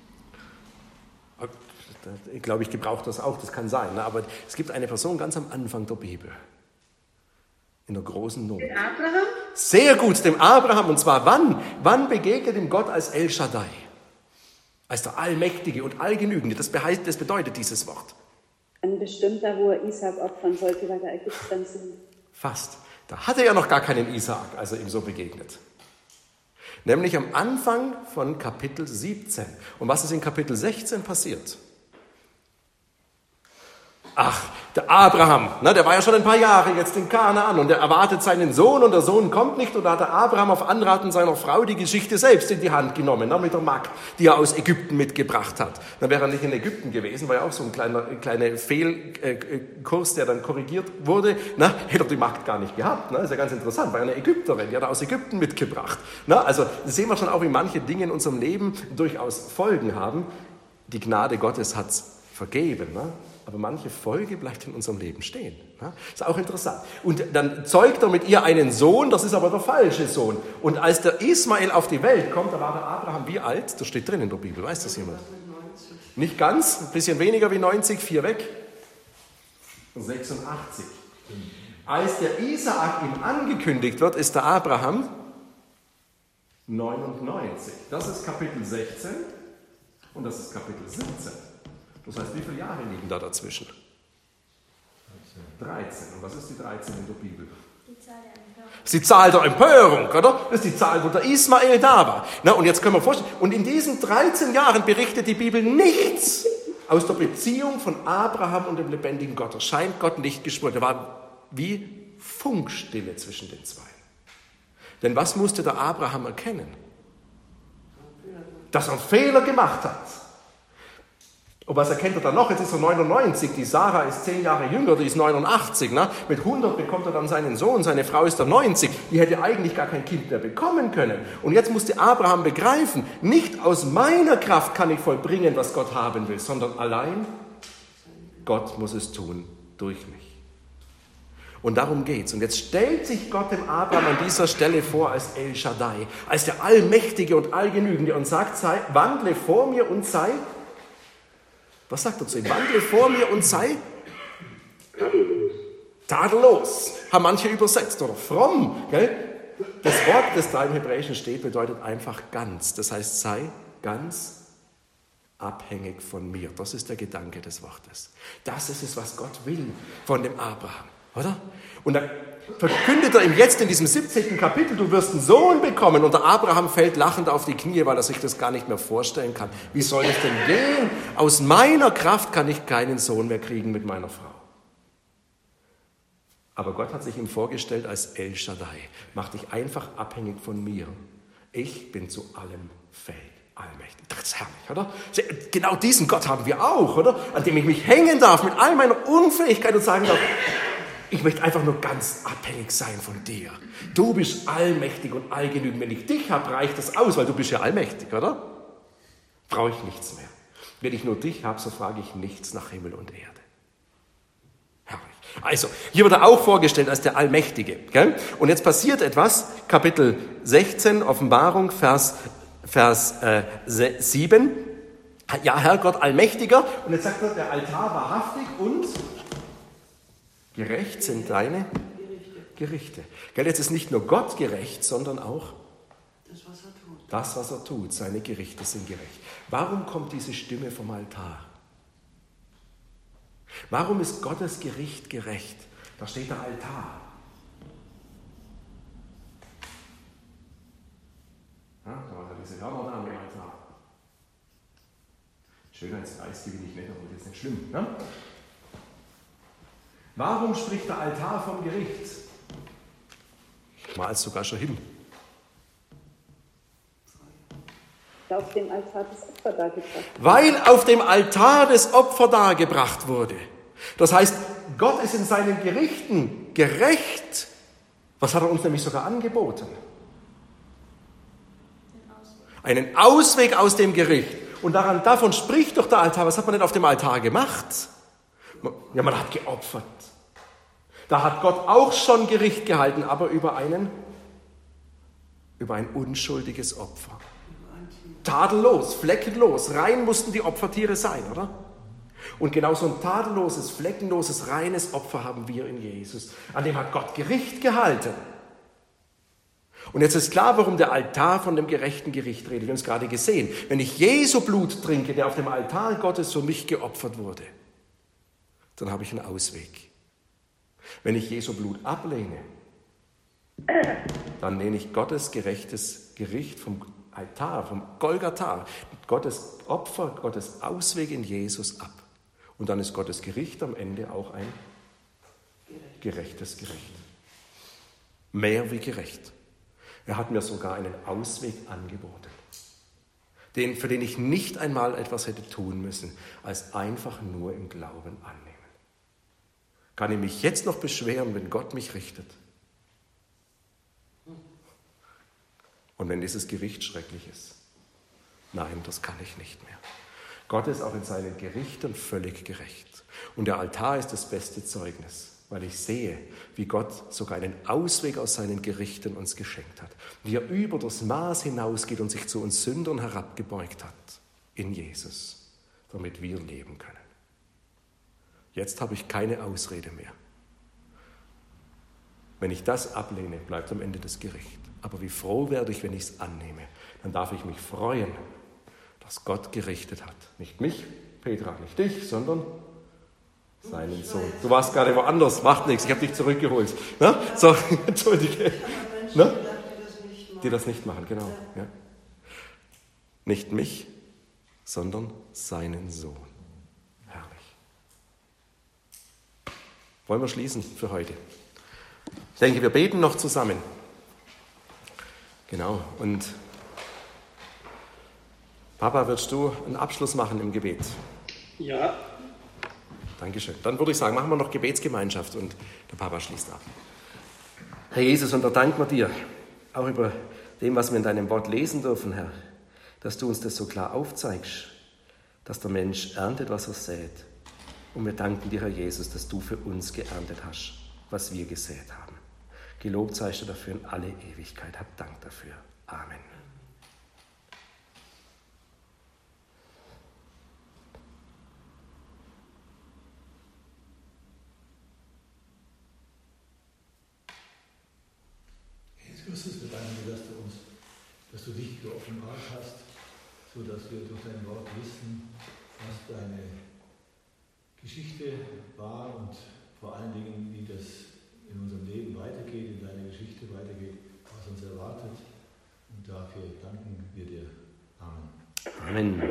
Ich glaube, ich gebrauche das auch, das kann sein. Aber es gibt eine Person ganz am Anfang der Bibel. In der großen Not. Den Abraham? Sehr gut, dem Abraham. Und zwar wann? Wann begegnet ihm Gott als El Shaddai? Als der Allmächtige und Allgenügende. Das bedeutet dieses Wort. Ein bestimmter, wo er Isaac opfern sollte, weil der Ägypter sind. Fast. Da hatte er noch gar keinen Isaak, als er ihm so begegnet. Nämlich am Anfang von Kapitel 17. Und was ist in Kapitel 16 passiert? Ach, der Abraham, der war ja schon ein paar Jahre jetzt in Kanaan und er erwartet seinen Sohn und der Sohn kommt nicht. Und da hat der Abraham auf Anraten seiner Frau die Geschichte selbst in die Hand genommen, mit der Magd, die er aus Ägypten mitgebracht hat. Dann wäre er nicht in Ägypten gewesen, war ja auch so ein kleiner Fehlkurs, der dann korrigiert wurde. Hätte er die Magd gar nicht gehabt. Ist ja ganz interessant, war ja eine Ägypterin, die hat er aus Ägypten mitgebracht. Also sehen wir schon auch, wie manche Dinge in unserem Leben durchaus Folgen haben. Die Gnade Gottes hat's vergeben, aber manche Folge bleibt in unserem Leben stehen. Ist auch interessant. Und dann zeugt er mit ihr einen Sohn, das ist aber der falsche Sohn. Und als der Ismael auf die Welt kommt, da war der Abraham wie alt? Das steht drin in der Bibel, weiß das jemand? Nicht ganz, ein bisschen weniger wie 90, 4 weg. 86. Als der Isaak ihm angekündigt wird, ist der Abraham 99. Das ist Kapitel 16 und das ist Kapitel 17. Das heißt, wie viele Jahre liegen da dazwischen? 13. Und was ist die 13 in der Bibel? Die Zahl der Empörung. Das ist die Zahl der Empörung, oder? Das ist die Zahl, wo der Ismael da war. Und jetzt können wir vorstellen, und in diesen 13 Jahren berichtet die Bibel nichts aus der Beziehung von Abraham und dem lebendigen Gott. Da scheint Gott nicht gespürt. Da war wie Funkstille zwischen den zwei. Denn was musste der Abraham erkennen? Dass er einen Fehler gemacht hat. Und was erkennt er dann noch? Jetzt ist er 99, die Sarah ist 10 Jahre jünger, die ist 89. Mit 100 bekommt er dann seinen Sohn, seine Frau ist dann 90. Die hätte eigentlich gar kein Kind mehr bekommen können. Und jetzt musste Abraham begreifen, nicht aus meiner Kraft kann ich vollbringen, was Gott haben will, sondern allein Gott muss es tun durch mich. Und darum geht's. Und jetzt stellt sich Gott dem Abraham an dieser Stelle vor als El Shaddai, als der Allmächtige und Allgenügende und sagt, wandle vor mir und sei... Was sagt er zu ihm? Wandle vor mir und sei Tadellos. Tadellos. Haben manche übersetzt. Oder fromm. Gell? Das Wort, das da im Hebräischen steht, bedeutet einfach ganz. Das heißt, sei ganz abhängig von mir. Das ist der Gedanke des Wortes. Das ist es, was Gott will von dem Abraham. Oder? Und dann verkündet er ihm jetzt in diesem 17. Kapitel, du wirst einen Sohn bekommen. Und der Abraham fällt lachend auf die Knie, weil er sich das gar nicht mehr vorstellen kann. Wie soll es denn gehen? Aus meiner Kraft kann ich keinen Sohn mehr kriegen mit meiner Frau. Aber Gott hat sich ihm vorgestellt als El Shaddai. Mach dich einfach abhängig von mir. Ich bin zu allem fähig. Allmächtig. Das ist herrlich, oder? Genau diesen Gott haben wir auch, oder? An dem ich mich hängen darf mit all meiner Unfähigkeit und sagen darf, ich möchte einfach nur ganz abhängig sein von dir. Du bist allmächtig und allgenügend. Wenn ich dich habe, reicht das aus, weil du bist ja allmächtig, oder? Brauche ich nichts mehr. Wenn ich nur dich habe, so frage ich nichts nach Himmel und Erde. Herrlich. Also, hier wird er auch vorgestellt als der Allmächtige. Gell? Und jetzt passiert etwas, Kapitel 16, Offenbarung, Vers 7. Ja, Herrgott Allmächtiger. Und jetzt sagt er, der Altar wahrhaftig und... gerecht sind deine Gerichte. Gell, jetzt ist nicht nur Gott gerecht, sondern auch das, was er tut. Seine Gerichte sind gerecht. Warum kommt diese Stimme vom Altar? Warum ist Gottes Gericht gerecht? Da steht der Altar. Ja, da war diese Hörner da am Altar. Schönheitspreis gebe ich nicht, aber das ist nicht schlimm. Ne? Warum spricht der Altar vom Gericht? Mal sogar schon hin. Auf dem Altar das Opfer dargebracht. Weil auf dem Altar das Opfer dargebracht wurde. Das heißt, Gott ist in seinen Gerichten gerecht. Was hat er uns nämlich sogar angeboten? Einen Ausweg aus dem Gericht. Und davon spricht doch der Altar. Was hat man denn auf dem Altar gemacht? Ja, man hat geopfert. Da hat Gott auch schon Gericht gehalten, aber über ein unschuldiges Opfer. Tadellos, fleckenlos, rein mussten die Opfertiere sein, oder? Und genau so ein tadelloses, fleckenloses, reines Opfer haben wir in Jesus. An dem hat Gott Gericht gehalten. Und jetzt ist klar, warum der Altar von dem gerechten Gericht redet. Wir haben es gerade gesehen. Wenn ich Jesu Blut trinke, der auf dem Altar Gottes für mich geopfert wurde, dann habe ich einen Ausweg. Wenn ich Jesu Blut ablehne, dann lehne ich Gottes gerechtes Gericht vom Altar, vom Golgatha, Gottes Opfer, Gottes Ausweg in Jesus ab. Und dann ist Gottes Gericht am Ende auch ein gerechtes Gericht. Mehr wie gerecht. Er hat mir sogar einen Ausweg angeboten, für den ich nicht einmal etwas hätte tun müssen, als einfach nur im Glauben annehmen. Kann ich mich jetzt noch beschweren, wenn Gott mich richtet? Und wenn dieses Gericht schrecklich ist? Nein, das kann ich nicht mehr. Gott ist auch in seinen Gerichten völlig gerecht. Und der Altar ist das beste Zeugnis, weil ich sehe, wie Gott sogar einen Ausweg aus seinen Gerichten uns geschenkt hat. Wie er über das Maß hinausgeht und sich zu uns Sündern herabgebeugt hat in Jesus, damit wir leben können. Jetzt habe ich keine Ausrede mehr. Wenn ich das ablehne, bleibt am Ende das Gericht. Aber wie froh werde ich, wenn ich es annehme. Dann darf ich mich freuen, dass Gott gerichtet hat. Nicht mich, Petra, nicht dich, sondern seinen Sohn. Du warst gerade woanders, macht nichts, ich habe dich zurückgeholt. Na? So, entschuldige. Na? Die das nicht machen, genau. Ja. Nicht mich, sondern seinen Sohn. Herrlich. Wollen wir schließen für heute? Ich denke, wir beten noch zusammen. Genau, und Papa, würdest du einen Abschluss machen im Gebet? Ja. Dankeschön. Dann würde ich sagen, machen wir noch Gebetsgemeinschaft und der Papa schließt ab. Herr Jesus, und da danken wir dir, auch über dem, was wir in deinem Wort lesen dürfen, Herr, dass du uns das so klar aufzeigst, dass der Mensch erntet, was er sät. Und wir danken dir, Herr Jesus, dass du für uns geerntet hast, was wir gesät haben. Gelobt seist du dafür in alle Ewigkeit. Hab Dank dafür. Amen. Jesus Christus, wir danken dir, dass du dich geoffenbart hast, sodass wir durch dein Wort wissen, was deine Geschichte war und vor allen Dingen, wie das in unserem Leben weitergeht, in deiner Geschichte weitergeht, was uns erwartet. Und dafür danken wir dir. Amen. Amen.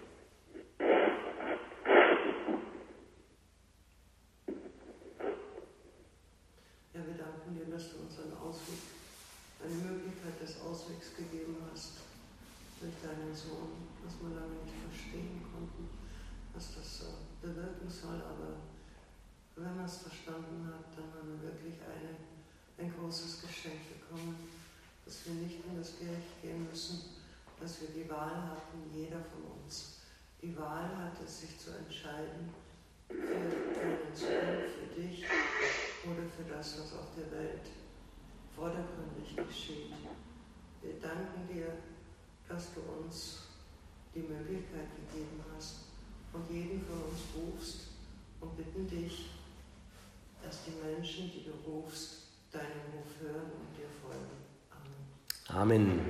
Ja, wir danken dir, dass du uns einen Ausweg, eine Möglichkeit des Auswegs gegeben hast durch deinen Sohn, was wir lange nicht verstehen konnten, was das bewirken soll, aber wenn man es verstanden hat, dann haben wir wirklich ein großes Geschenk bekommen, dass wir nicht in das Gericht gehen müssen, dass wir die Wahl hatten, jeder von uns die Wahl hatte, sich zu entscheiden für deinen Sohn, für dich oder für das, was auf der Welt vordergründig geschieht. Wir danken dir, dass du uns die Möglichkeit gegeben hast und jeden von uns rufst und bitten dich, dass die Menschen, die du rufst, deinen Ruf hören und dir folgen. Amen. Amen.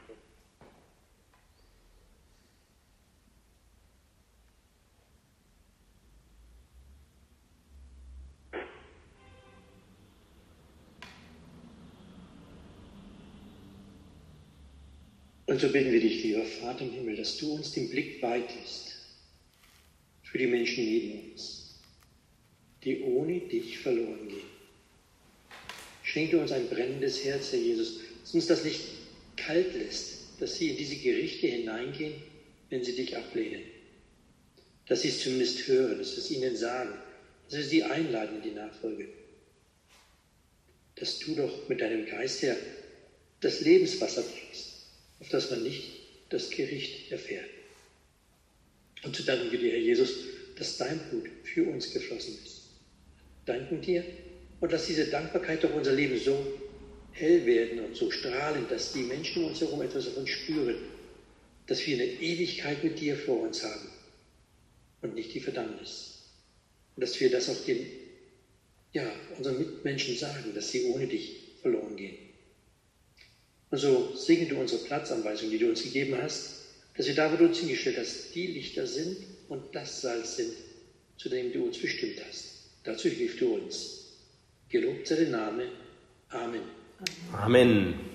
Und so bitten wir dich, lieber Vater im Himmel, dass du uns den Blick weitest für die Menschen neben uns, die ohne dich verloren gehen. Schenke uns ein brennendes Herz, Herr Jesus, dass uns das nicht kalt lässt, dass sie in diese Gerichte hineingehen, wenn sie dich ablehnen. Dass sie es zumindest hören, dass wir es ihnen sagen, dass wir sie einladen in die Nachfolge. Dass du doch mit deinem Geist her das Lebenswasser bringst, auf das man nicht das Gericht erfährt. Und so danken wir dir, Herr Jesus, dass dein Blut für uns geflossen ist. Danken dir und lass diese Dankbarkeit doch unser Leben so hell werden und so strahlend, dass die Menschen um uns herum etwas davon spüren, dass wir eine Ewigkeit mit dir vor uns haben und nicht die Verdammnis. Und dass wir das auch unseren Mitmenschen sagen, dass sie ohne dich verloren gehen. Und so segne du unsere Platzanweisung, die du uns gegeben hast, dass wir da, wo du uns hingestellt hast, die Lichter sind und das Salz sind, zu dem du uns bestimmt hast. Dazu hilf du uns. Gelobt sei der Name. Amen. Amen.